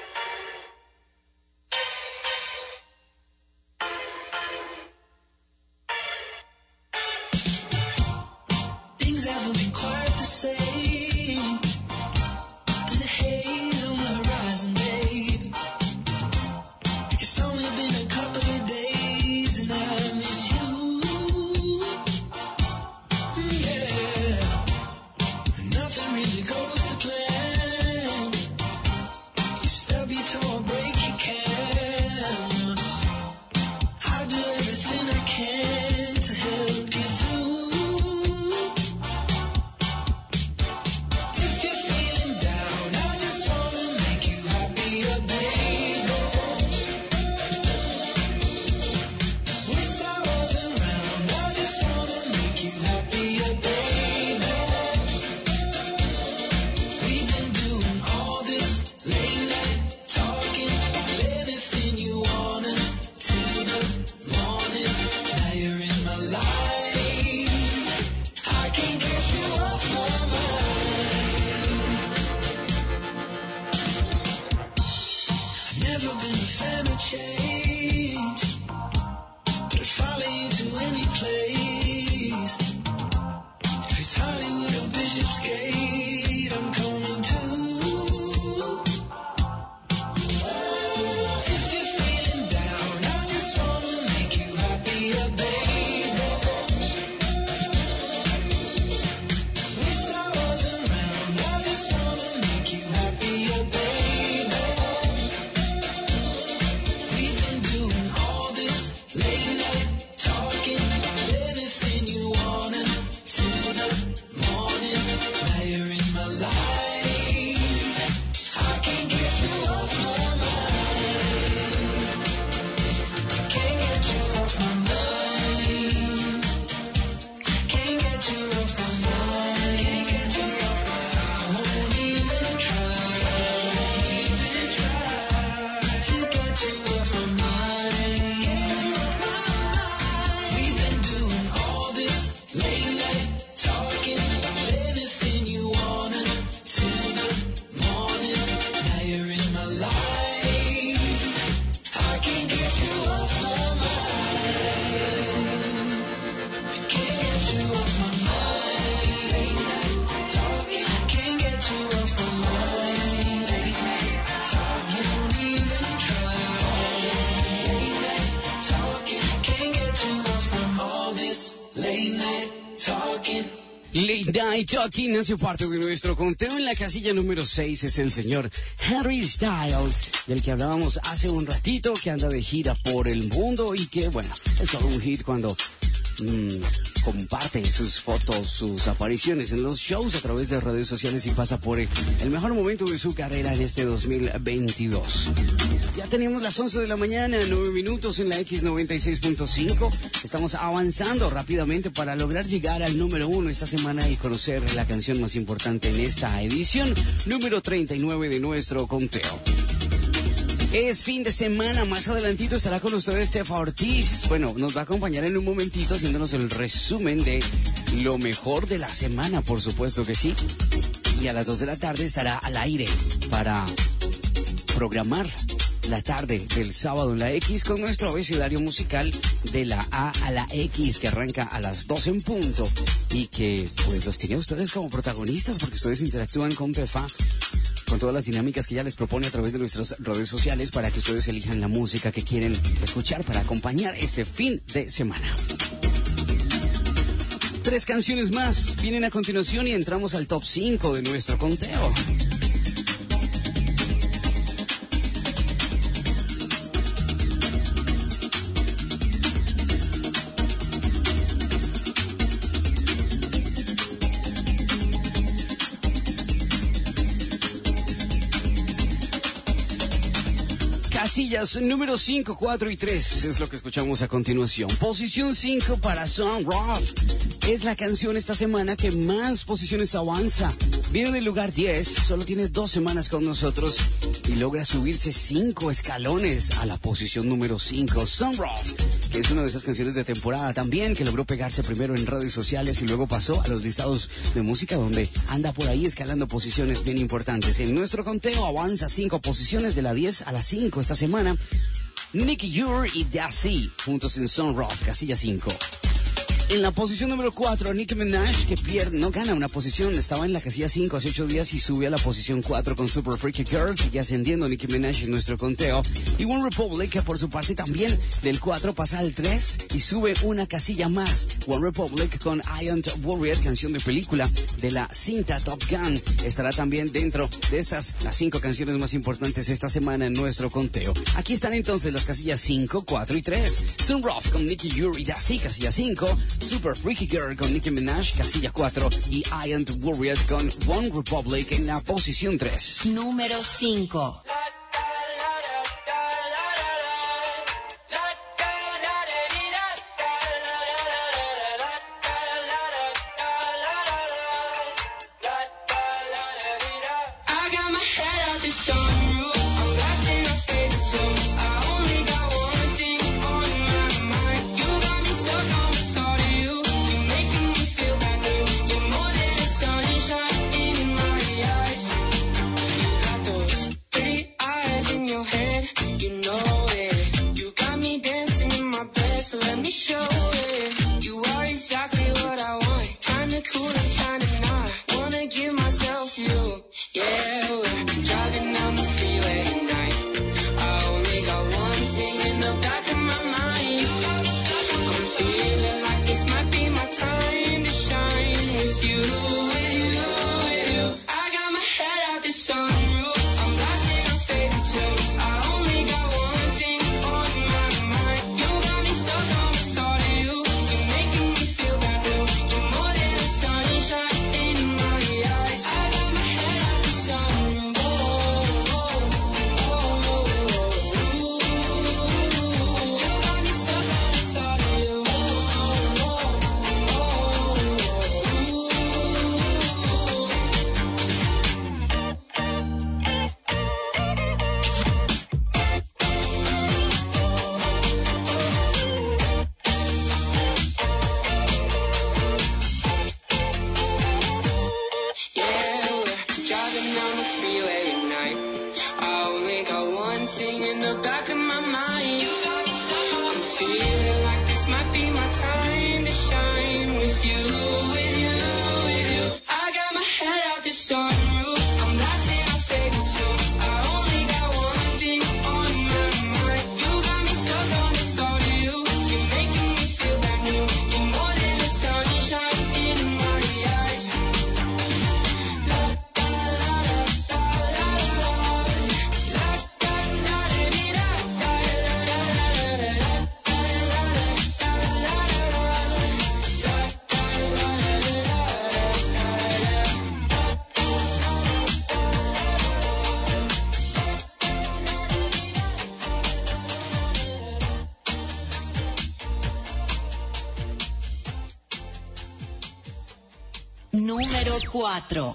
Things haven't been quite the same. There's a haze on the horizon, babe. It's only been a couple of days and I miss you. Yeah, nothing really goes to plan. You stub your toe or break your can. I'll do everything I can to help you through. If you're feeling down, I just wanna make you happier, baby. Wish I was around, I just wanna make you happier, baby. We've been doing all this late night talking about anything you wanna till the morning. Now you're in my life, I can't get you off my mind. I've never been a fan of change, but I'd follow you to any place. If it's Hollywood or Bishopsgate, I'm coming too. If you're feeling down, I just wanna make you happier, baby. Wish I was around, I just wanna make you happier, baby. We've been doing all this late night talking about anything you wanna till the morning. Now you're in my life, I can't get you off my mind. Can't get you off my mind. Can't get you off my mind. Can't get you off my mind. I won't even try, even try to get you off my mind. Get you off my mind. We've been doing all this late night talking about anything you wanna till the morning. Now you're in my life, I can't get you off my mind. Can't get you off my mind. Late night talking, can't get you off my mind. Late night talking, won't even try. Late night talking, can't get you off from all this late night talking. Late Night Talking hace parte de nuestro conteo. En la casilla número seis es el señor Harry Styles, del que hablábamos hace un ratito, que anda de gira por el mundo y que, bueno, es todo un hit cuando mm, comparte sus fotos, sus apariciones en los shows a través de redes sociales y pasa por el, el mejor momento de su carrera en este dos mil veintidós. Ya tenemos las once de la mañana, nueve minutos en la X noventa y seis punto cinco. Estamos avanzando rápidamente para lograr llegar al número uno esta semana y conocer la canción más importante en esta edición, número treinta y nueve de nuestro conteo. Es fin de semana, más adelantito estará con ustedes Tefa Ortiz. Bueno, nos va a acompañar en un momentito haciéndonos el resumen de lo mejor de la semana, por supuesto que sí. Y a las dos de la tarde estará al aire para programar la tarde del sábado en la X con nuestro abecedario musical de la A a la X, que arranca a las doce en punto y que pues los tiene a ustedes como protagonistas porque ustedes interactúan con Tefa, con todas las dinámicas que ella les propone a través de nuestras redes sociales para que ustedes elijan la música que quieren escuchar para acompañar este fin de semana. Tres canciones más vienen a continuación y entramos al top cinco de nuestro conteo. Casillas número cinco, cuatro y tres es lo que escuchamos a continuación. Posición cinco para Sunroof. Es la canción esta semana que más posiciones avanza. Viene del lugar diez, solo tiene dos semanas con nosotros y logra subirse cinco escalones a la posición número cinco. Sunroof que es una de esas canciones de temporada también, que logró pegarse primero en redes sociales y luego pasó a los listados de música, donde anda por ahí escalando posiciones bien importantes. En nuestro conteo avanza cinco posiciones de la diez a la cinco esta semana. Nicky Jur y Daisy, juntos en Sunroof, casilla cinco. En la posición número cuatro, Nicki Minaj, que pierde, no gana una posición, estaba en la casilla cinco hace ocho días y sube a la posición cuatro con Super Freaky Girl, sigue ascendiendo Nicki Minaj en nuestro conteo. Y One Republic, que por su parte también del cuatro pasa al tres y sube una casilla más. One Republic con I Ain't Worried, canción de película de la cinta Top Gun, estará también dentro de estas, las cinco canciones más importantes esta semana en nuestro conteo. Aquí están entonces las casillas cinco, cuatro y tres. Sunroof con Nicky Jur y Daisy, casilla cinco. Super Freaky Girl con Nicki Minaj, casilla cuatro, y I Ain't Worried con One Republic en la posición tres. Número cinco. Número cuatro.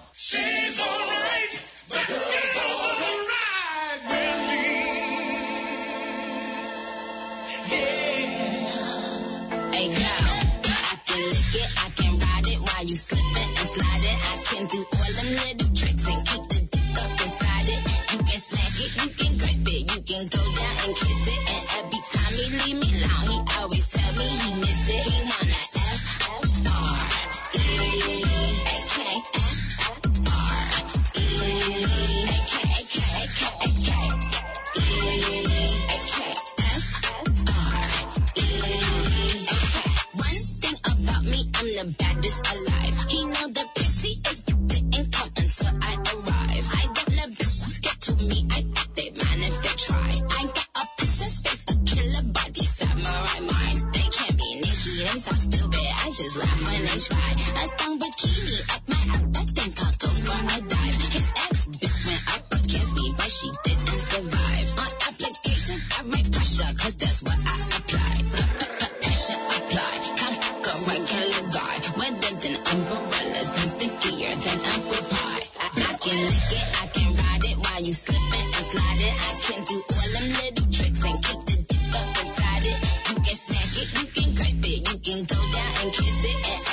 Hey girl, I can lick it, I can ride it while you slipping and sliding. I can do all them little tricks and keep the dick up inside it. You can smack it, you can grip it, you can go down and kiss it. And every time he leave me alone, he always tell me he miss it. He wanna F R E A K F R E A K A K A K A K E A K F R E A K. One thing about me, I'm the baddest alive. He know the pussy is didn't come until I arrive. I don't let bitches get to me. I bet they man if they try. I got a princess face, a killer body, samurai mind. They can't be Nikki, they sound stupid. I just laugh when they try. A thong bikini up my ass, I think I'll go for a dive. His ex bitch went up against me, but she didn't survive. On applications, I write pressure, cause that's what I apply. Pressure apply, come fuck a regular guy. Wetter than umbrellas and stickier than apple pie. I, I can lick it, I can ride it while you slipping and sliding. I can do all them little tricks and keep the dick up inside it. You can smack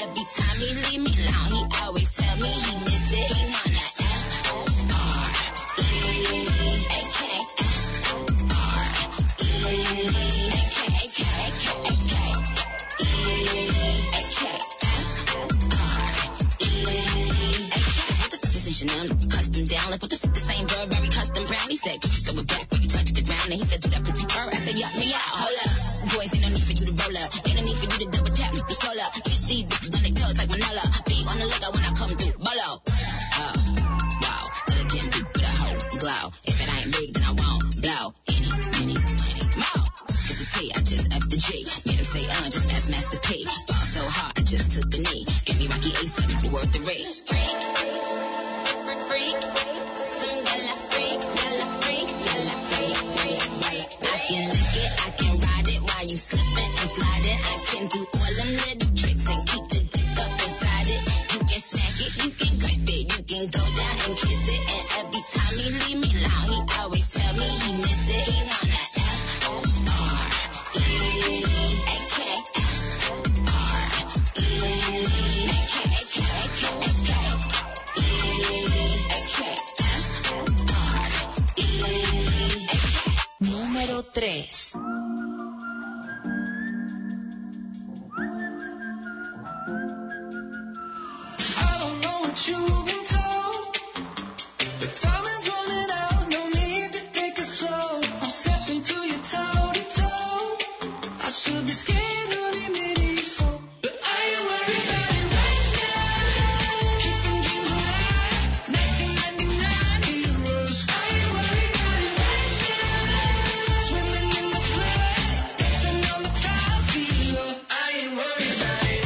every time he leave me alone, he always tell me he miss it. He wanna custom down, like what the f*** the same Burberry custom brown. He said, throw it back when you touch the ground. And he said, do that pussy fur. I said, yuck me out, hold up. Boys, ain't no need for you to roll up. Ain't no need for you to double tap, you scroll up. Get these bitches on their toes like Manola. Be on the lookout when I come through, bolo. Oh, wow, elegant beat with a whole glow. If it ain't big, then I won't blow. Any, any, any, more. It's the T, I just F the G. Made him say, uh, just ask Master P. Fall so hard, I just took a knee. Get me Rocky A seven, worth the race. Freak. Freak, some gala freak, gala freak, gala freak, freak, freak. I can lick it, I can ride it while you slipping and sliding. I can do all them little tricks and keep the dick up inside it. You can snack it, you can grip it, you can go down and kiss it. And every time he leave me alone, he always tell me he miss it. He wanna F R E A K F R E A K A K A K A K. Número tres. I don't know what you've been told, but time is running out, no need to take it slow. I'm stepping to you toe to toe. I should be scared, honey, maybe so, but I ain't worried about it right now. Keeping dreams alive, nineteen ninety-nine heroes. I ain't worried about it right now. Swimming in the floods, dancing on the coffee floor. I ain't worried about it.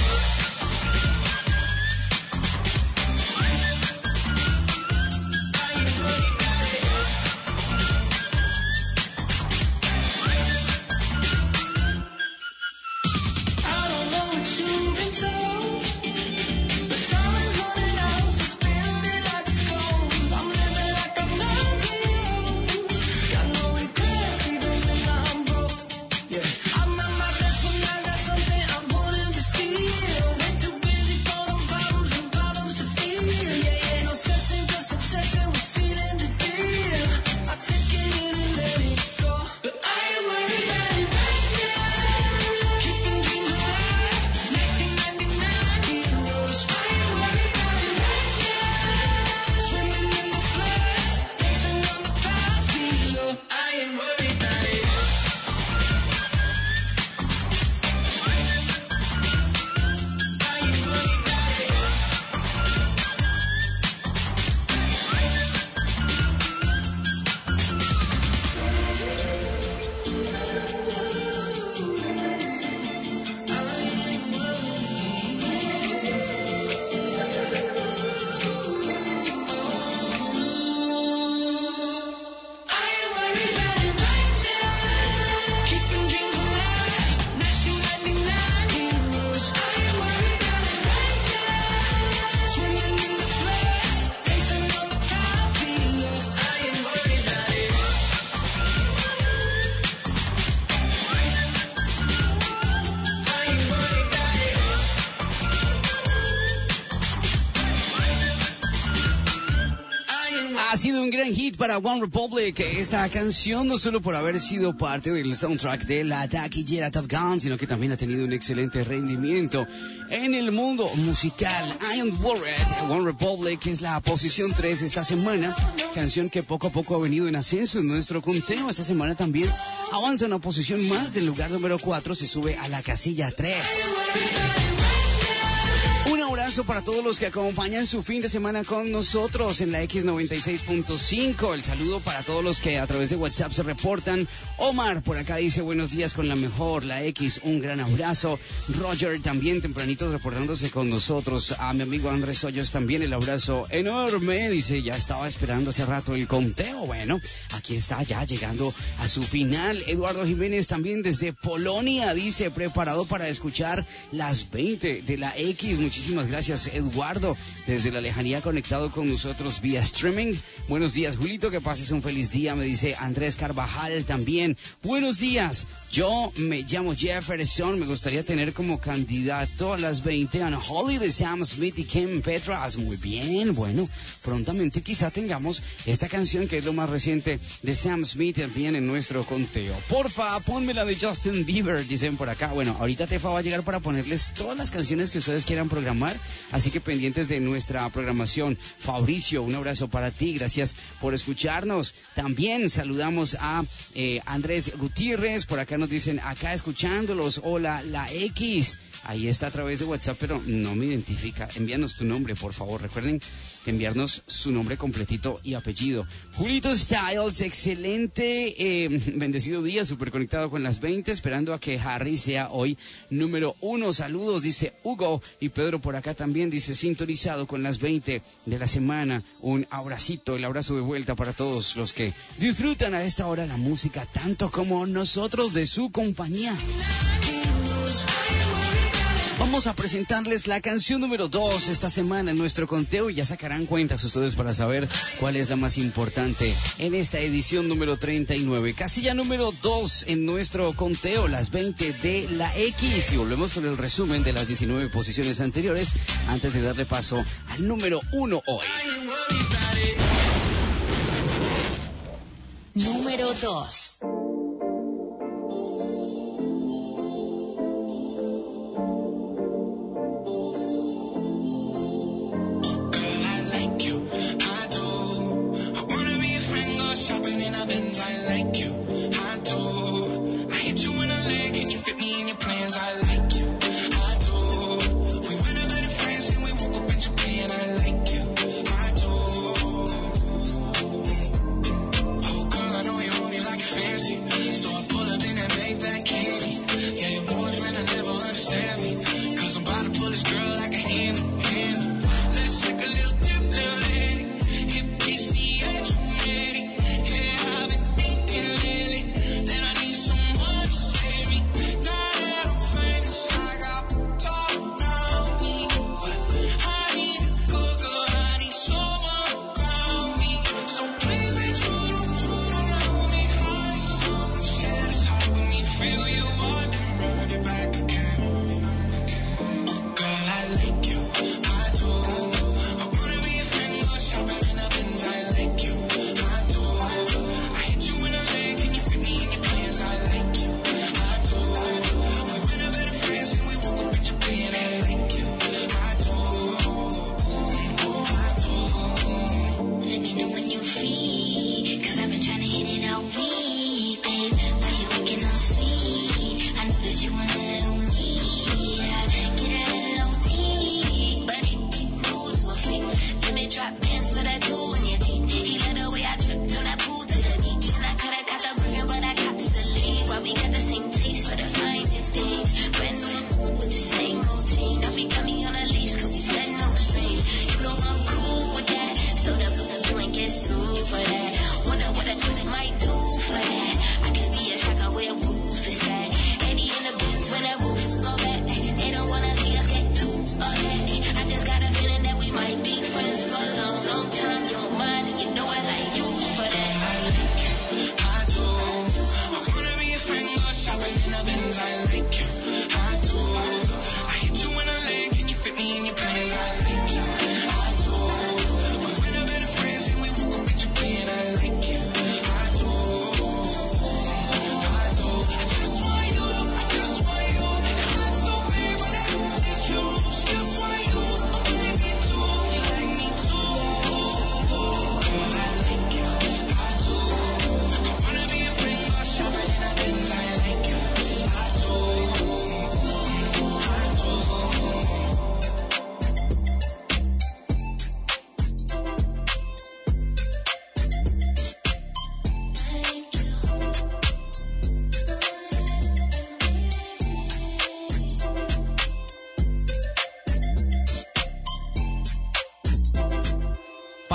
I don't know what you've been told, but time is running out, so spend it like it's gold. I'm living like I'm nineteen old. Got no regrets, even when I'm broke. Yeah, I'm at my best when I got something I'm wanting to steal. Way too busy for them problems and problems to feel. Yeah, yeah, no stressing, just obsessing with sealing the deal. I take it in and let it go, but I ain't worried about it right now. Keeping dreams alive, nineteen ninety-nine heroes. I ain't worried about it right now. Swimming in the floods, dancing on the coffee floor. I ain't worried about it. I ain't worried about it right now. Keeping dreams alive, nineteen ninety-nine heroes. I ain't worried about it right now. Swimming in the floods, dancing on the coffee floor. I ain't worried about it. I ain't worried about it. I ain't Ha sido un gran hit para One Republic esta canción, no solo por haber sido parte del soundtrack de la taquillera Top Gun, sino que también ha tenido un excelente rendimiento en el mundo musical. I Am Worried, One Republic es la posición tres esta semana, canción que poco a poco ha venido en ascenso en nuestro conteo. Esta semana también avanza una posición más, del lugar número cuatro se sube a la casilla tres. Un abrazo para todos los que acompañan su fin de semana con nosotros en la X noventa y seis punto cinco. El saludo para todos los que a través de WhatsApp se reportan. Omar por acá dice buenos días con la mejor, la X, un gran abrazo. Roger también tempranito reportándose con nosotros. A mi amigo Andrés Hoyos también el abrazo enorme. Dice ya estaba esperando hace rato el conteo. Bueno, aquí está ya llegando a su final. Eduardo Jiménez también desde Polonia dice preparado para escuchar las veinte de la X. Muchísimas gracias gracias Eduardo, desde la lejanía conectado con nosotros vía streaming. Buenos días Julito, que pases un feliz día, me dice Andrés Carvajal también. Buenos días, yo me llamo Jefferson, me gustaría tener como candidato a las veinte Unholy de Sam Smith y Kim Petras. Muy bien, bueno, prontamente quizá tengamos esta canción que es lo más reciente de Sam Smith también en nuestro conteo. Porfa, pónmela de Justin Bieber, dicen por acá. Bueno, ahorita Tefa va a llegar para ponerles todas las canciones que ustedes quieran programar, así que pendientes de nuestra programación. Fabricio, un abrazo para ti, gracias por escucharnos. También saludamos a eh, Andrés Gutiérrez, por acá nos dicen, acá escuchándolos, hola, la X. Ahí está a través de WhatsApp, pero no me identifica. Envíanos tu nombre, por favor. Recuerden enviarnos su nombre completito y apellido. Julito Styles, excelente, eh, bendecido día, súper conectado con las veinte, esperando a que Harry sea hoy número uno. Saludos, dice Hugo. Y Pedro por acá también dice, sintonizado con las veinte de la semana. Un abracito, el abrazo de vuelta para todos los que disfrutan a esta hora la música, tanto como nosotros de su compañía. Vamos a presentarles la canción número dos esta semana en nuestro conteo y ya sacarán cuentas ustedes para saber cuál es la más importante en esta edición número treinta y nueve. Casilla número dos en nuestro conteo, las veinte de la X. Y volvemos con el resumen de las diecinueve posiciones anteriores antes de darle paso al número uno hoy. Número dos. Shopping in a Benz, I like you, I do. I hit you in a leg and you fit me in your plans, I like you, I do. We went out in France and we woke up in Japan, I like you, I do. Oh girl, I know you hold me like a fancy.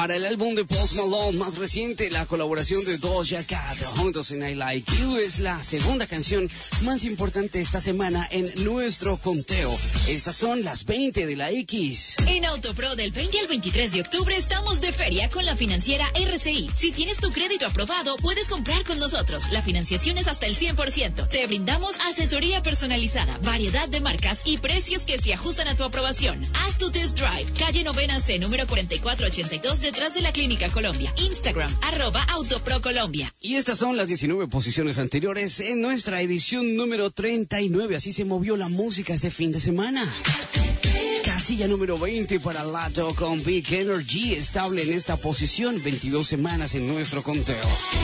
Para el álbum de Post Malone más reciente, la colaboración de Doja Cat juntos en I Like You es la segunda canción más importante esta semana en nuestro conteo. Estas son las veinte de la X. En Autopro del veinte al veintitrés de octubre estamos de feria con la financiera R C I. Si tienes tu crédito aprobado, puedes comprar con nosotros. La financiación es hasta el cien por ciento. Te brindamos asesoría personalizada, variedad de marcas y precios que se ajustan a tu aprobación. Haz tu test drive. Calle Novena C, número cuarenta y cuatro ochenta y dos, detrás de la Clínica Colombia. Instagram, arroba Autopro Colombia. Y estas son las diecinueve posiciones anteriores en nuestra edición número treinta y nueve. Así se movió la música este fin de semana. Casilla número veinte para Lato con Big Energy, estable en esta posición, veintidós semanas en nuestro conteo.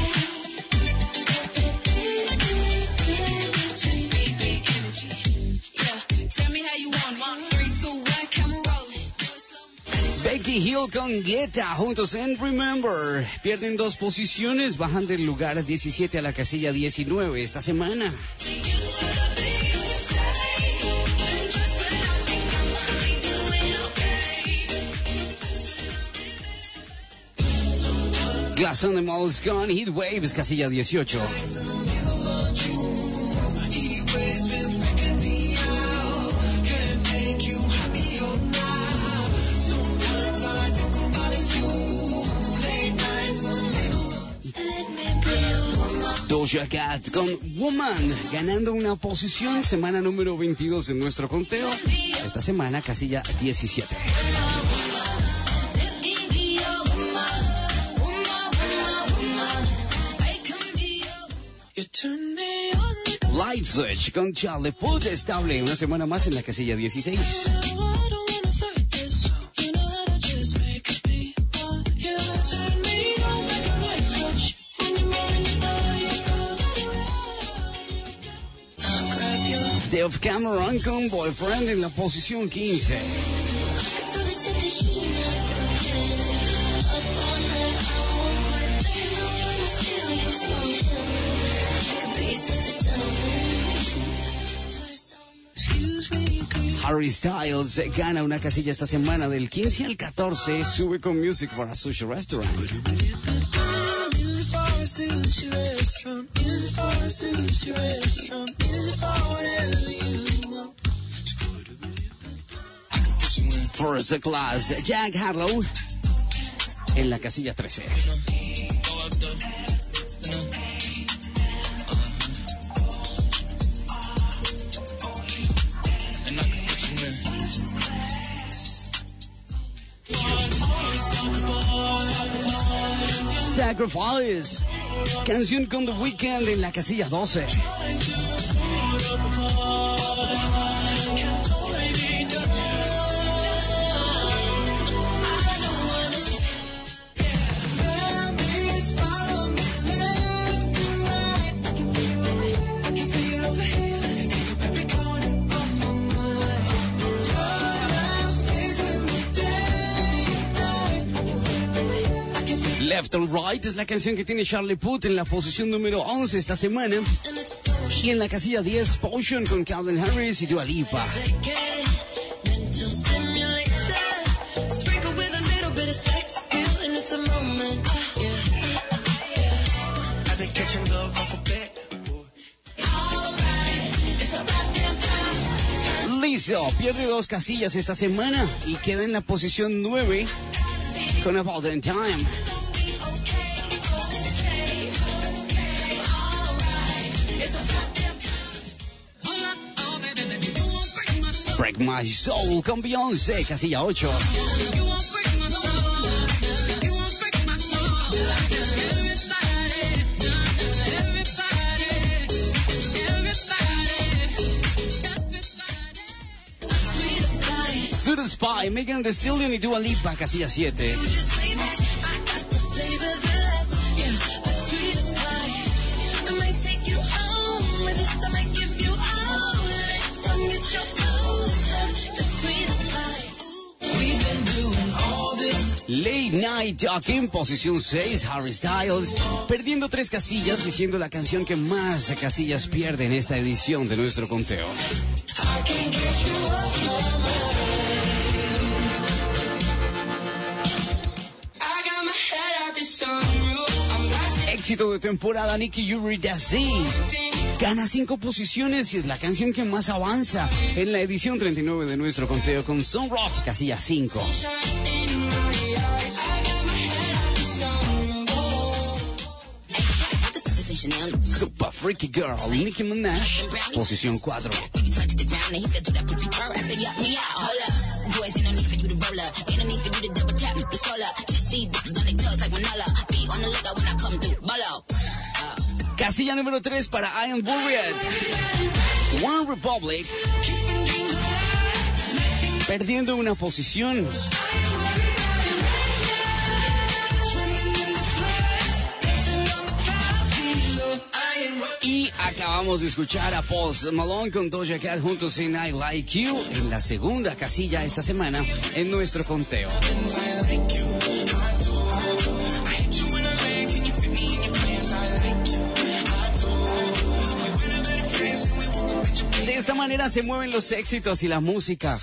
Becky Hill con Guetta juntos en Remember. Pierden dos posiciones, bajan del lugar diecisiete a la casilla diecinueve esta semana. Glass Animals con Heat Waves, casilla dieciocho. Doja Cat con Woman, ganando una posición, semana número veintidós en nuestro conteo. Esta semana, casilla diecisiete. Light Switch con Charlie Puth, estable una semana más en la casilla dieciséis. Dave Cameron con Boyfriend en la posición quince. Harry Styles gana una casilla esta semana del quince al catorce, sube con Music for a Sushi Restaurant. First Class, Jack Harlow en la casilla trece. Sacrifice, canción con The Weeknd en la casilla doce. Left and Right es la canción que tiene Charlie Puth en la posición número once esta semana. Y en la casilla diez, Potion con Calvin Harris y Dua Lipa. Lizzo pierde dos casillas esta semana y queda en la posición nueve con About That Time. Break My Soul con Beyoncé, casilla ocho. Suda Spy, Megan Thee Stallion y Dua Lipa, casilla siete. Late Night Talking, posición seis, Harry Styles, perdiendo tres casillas y siendo la canción que más casillas pierde en esta edición de nuestro conteo. I got éxito de temporada, Nicki Yuri Daisy. Gana cinco posiciones y es la canción que más avanza en la edición treinta y nueve de nuestro conteo con Sunroof, casilla cinco. Super Freaky Girl, Nicki Minaj, posición cuatro. Casilla número tres para Ian Burriett, One Republic, perdiendo una posición. Y acabamos de escuchar a Post Malone con Doja Cat juntos en I Like You en la segunda casilla esta semana en nuestro conteo. De esta manera se mueven los éxitos y la música.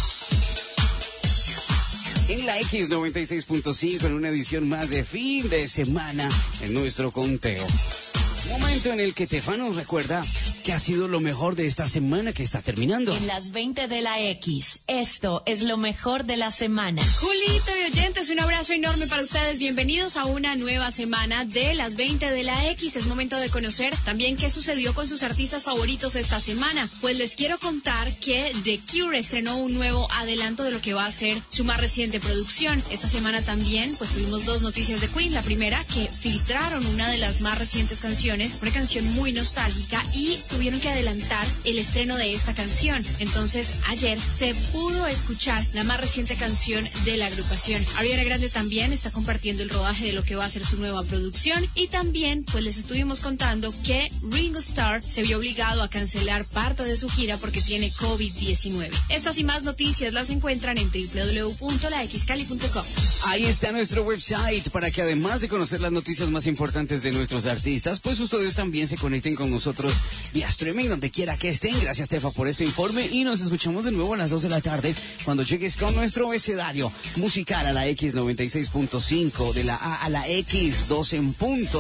En la X noventa y seis punto cinco en una edición más de fin de semana en nuestro conteo. Momento en el que Tefa nos recuerda que ha sido lo mejor de esta semana que está terminando. En las veinte de la X, esto es lo mejor de la semana. Julito y oyentes, un abrazo enorme para ustedes. Bienvenidos a una nueva semana de las veinte de la X. Es momento de conocer también qué sucedió con sus artistas favoritos esta semana. Pues les quiero contar que The Cure estrenó un nuevo adelanto de lo que va a ser su más reciente producción. Esta semana también pues tuvimos dos noticias de Queen. La primera, que filtraron una de las más recientes canciones, una canción muy nostálgica, y tuvieron que adelantar el estreno de esta canción. Entonces ayer se pudo escuchar la más reciente canción de la agrupación. Ariana Grande también está compartiendo el rodaje de lo que va a ser su nueva producción, y también pues les estuvimos contando que Ringo Starr se vio obligado a cancelar parte de su gira porque tiene COVID diecinueve. Estas y más noticias las encuentran en doble u doble u doble u punto la x cali punto com. Ahí está nuestro website para que además de conocer las noticias más importantes de nuestros artistas, pues ustedes también se conecten con nosotros vía streaming donde quiera que estén. Gracias, Tefa, por este informe, y nos escuchamos de nuevo a las dos de la tarde cuando llegues con nuestro abecedario musical a la X noventa y seis punto cinco, de la A a la X, dos en punto,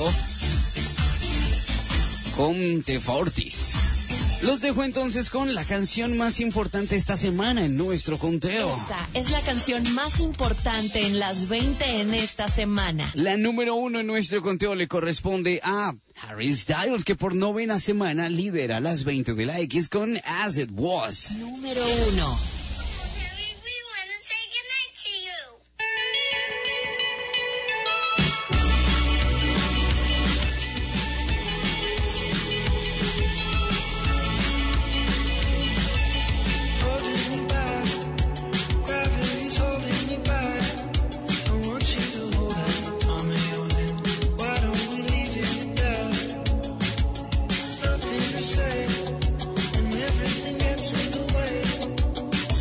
con Tefa Ortiz. Los dejo entonces con la canción más importante esta semana en nuestro conteo. Esta es la canción más importante en las veinte en esta semana. La número uno en nuestro conteo le corresponde a Harry Styles, que por novena semana lidera las veinte de la X con As It Was. Número uno. Say, and everything gets in the way.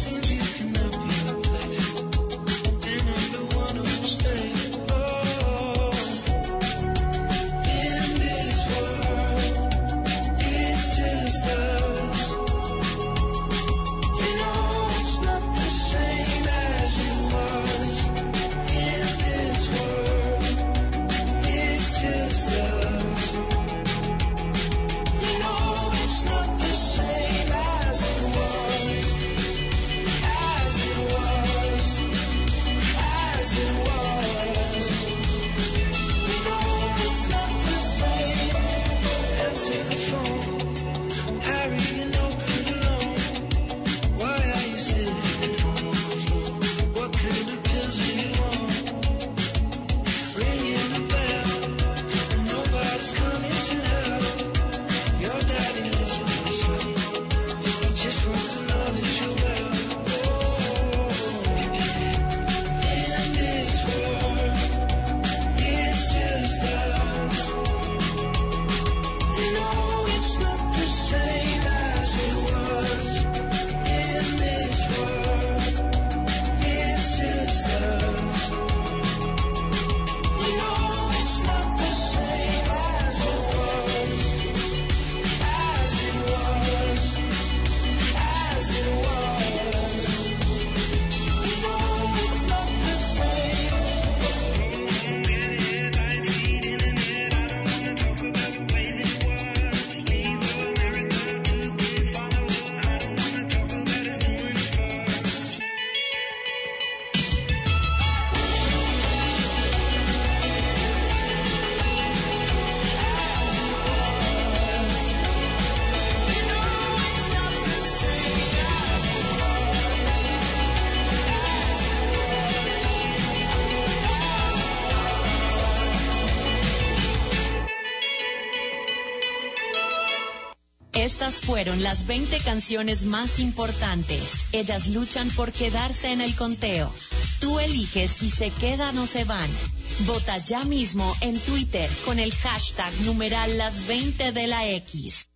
Estas fueron las veinte canciones más importantes. Ellas luchan por quedarse en el conteo. Tú eliges si se quedan o se van. Vota ya mismo en Twitter con el hashtag numeral las veinte de la X.